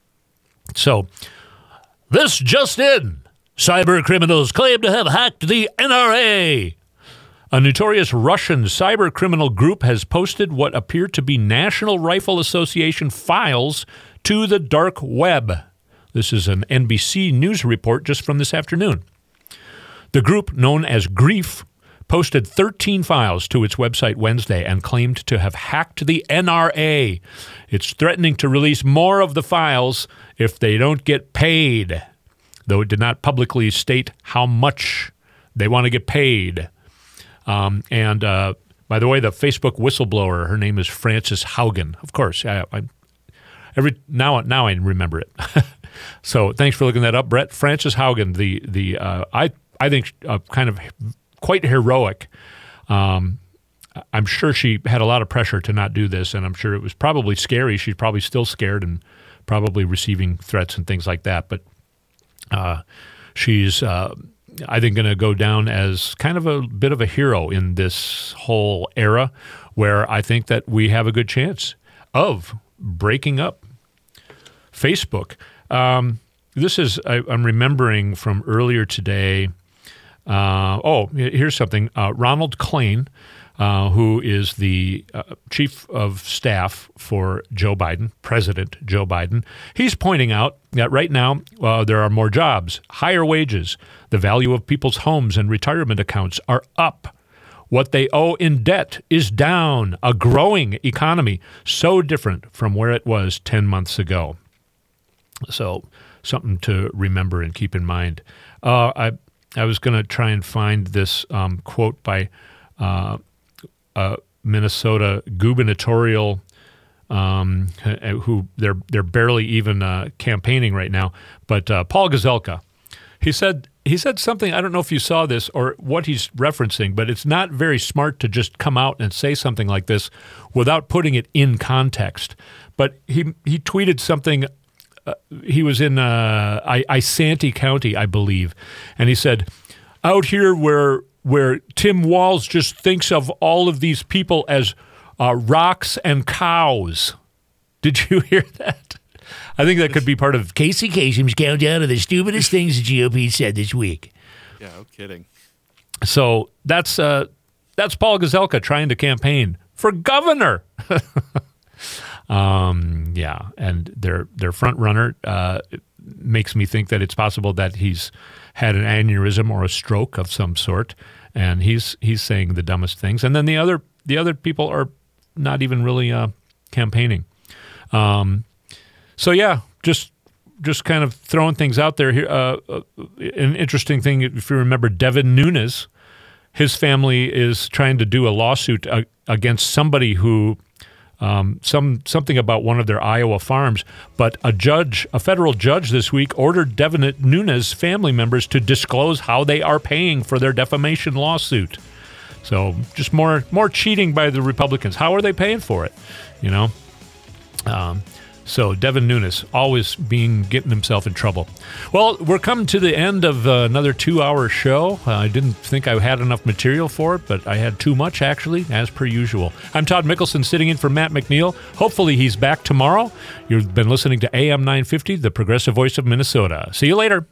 so this just in. Cyber criminals claim to have hacked the N R A. A notorious Russian cyber criminal group has posted what appear to be National Rifle Association files to the dark web. This is an N B C News report just from this afternoon. The group, known as Grief, posted thirteen files to its website Wednesday and claimed to have hacked the N R A. It's threatening to release more of the files if they don't get paid, though it did not publicly state how much they want to get paid. Um, and uh, by the way, the Facebook whistleblower, her name is Frances Haugen. Of course, I, I, every now now I remember it. So thanks for looking that up, Brett. Frances Haugen, the the uh, I I think uh, kind of quite heroic. Um, I'm sure she had a lot of pressure to not do this, and I'm sure it was probably scary. She's probably still scared and probably receiving threats and things like that. But uh, she's, uh, I think, going to go down as kind of a bit of a hero in this whole era, where I think that we have a good chance of breaking up Facebook. Um, this is, I, I'm remembering from earlier today. Uh, oh, here's something. Uh, Ronald Klain, uh, who is the uh, chief of staff for Joe Biden, President Joe Biden, he's pointing out that right now uh, there are more jobs, higher wages, the value of people's homes and retirement accounts are up. What they owe in debt is down. A growing economy, so different from where it was ten months ago. So something to remember and keep in mind. Uh, I I was going to try and find this um, quote by uh, a Minnesota gubernatorial um, who they're they're barely even uh, campaigning right now, but uh, Paul Gazelka. He said he said something. I don't know if you saw this or what he's referencing, but it's not very smart to just come out and say something like this without putting it in context. But he he tweeted something. Uh, he was in uh, I- Isanti County, I believe, and he said, "Out here where where Tim Walz just thinks of all of these people as uh, rocks and cows." Did you hear that? I think that could be part of Casey Kasem's countdown of the stupidest things the G O P said this week. Yeah, no kidding. So that's uh, that's Paul Gazelka trying to campaign for governor. Um, yeah, and their their front runner uh, makes me think that it's possible that he's had an aneurysm or a stroke of some sort, and he's he's saying the dumbest things. And then the other the other people are not even really uh, campaigning. Um, so yeah, just just kind of throwing things out there here. Uh, uh, an interesting thing, if you remember, Devin Nunes, his family is trying to do a lawsuit uh, against somebody who. Um, some something about one of their Iowa farms, but a judge, a federal judge this week ordered Devin Nunes family members to disclose how they are paying for their defamation lawsuit. So just more more cheating by the Republicans. How are they paying for it? You know. Um, so Devin Nunes always being getting himself in trouble. Well, we're coming to the end of uh, another two-hour show. Uh, I didn't think I had enough material for it, but I had too much, actually, as per usual. I'm Todd Mickelson, sitting in for Matt McNeil. Hopefully he's back tomorrow. You've been listening to A M nine fifty, the progressive voice of Minnesota. See you later.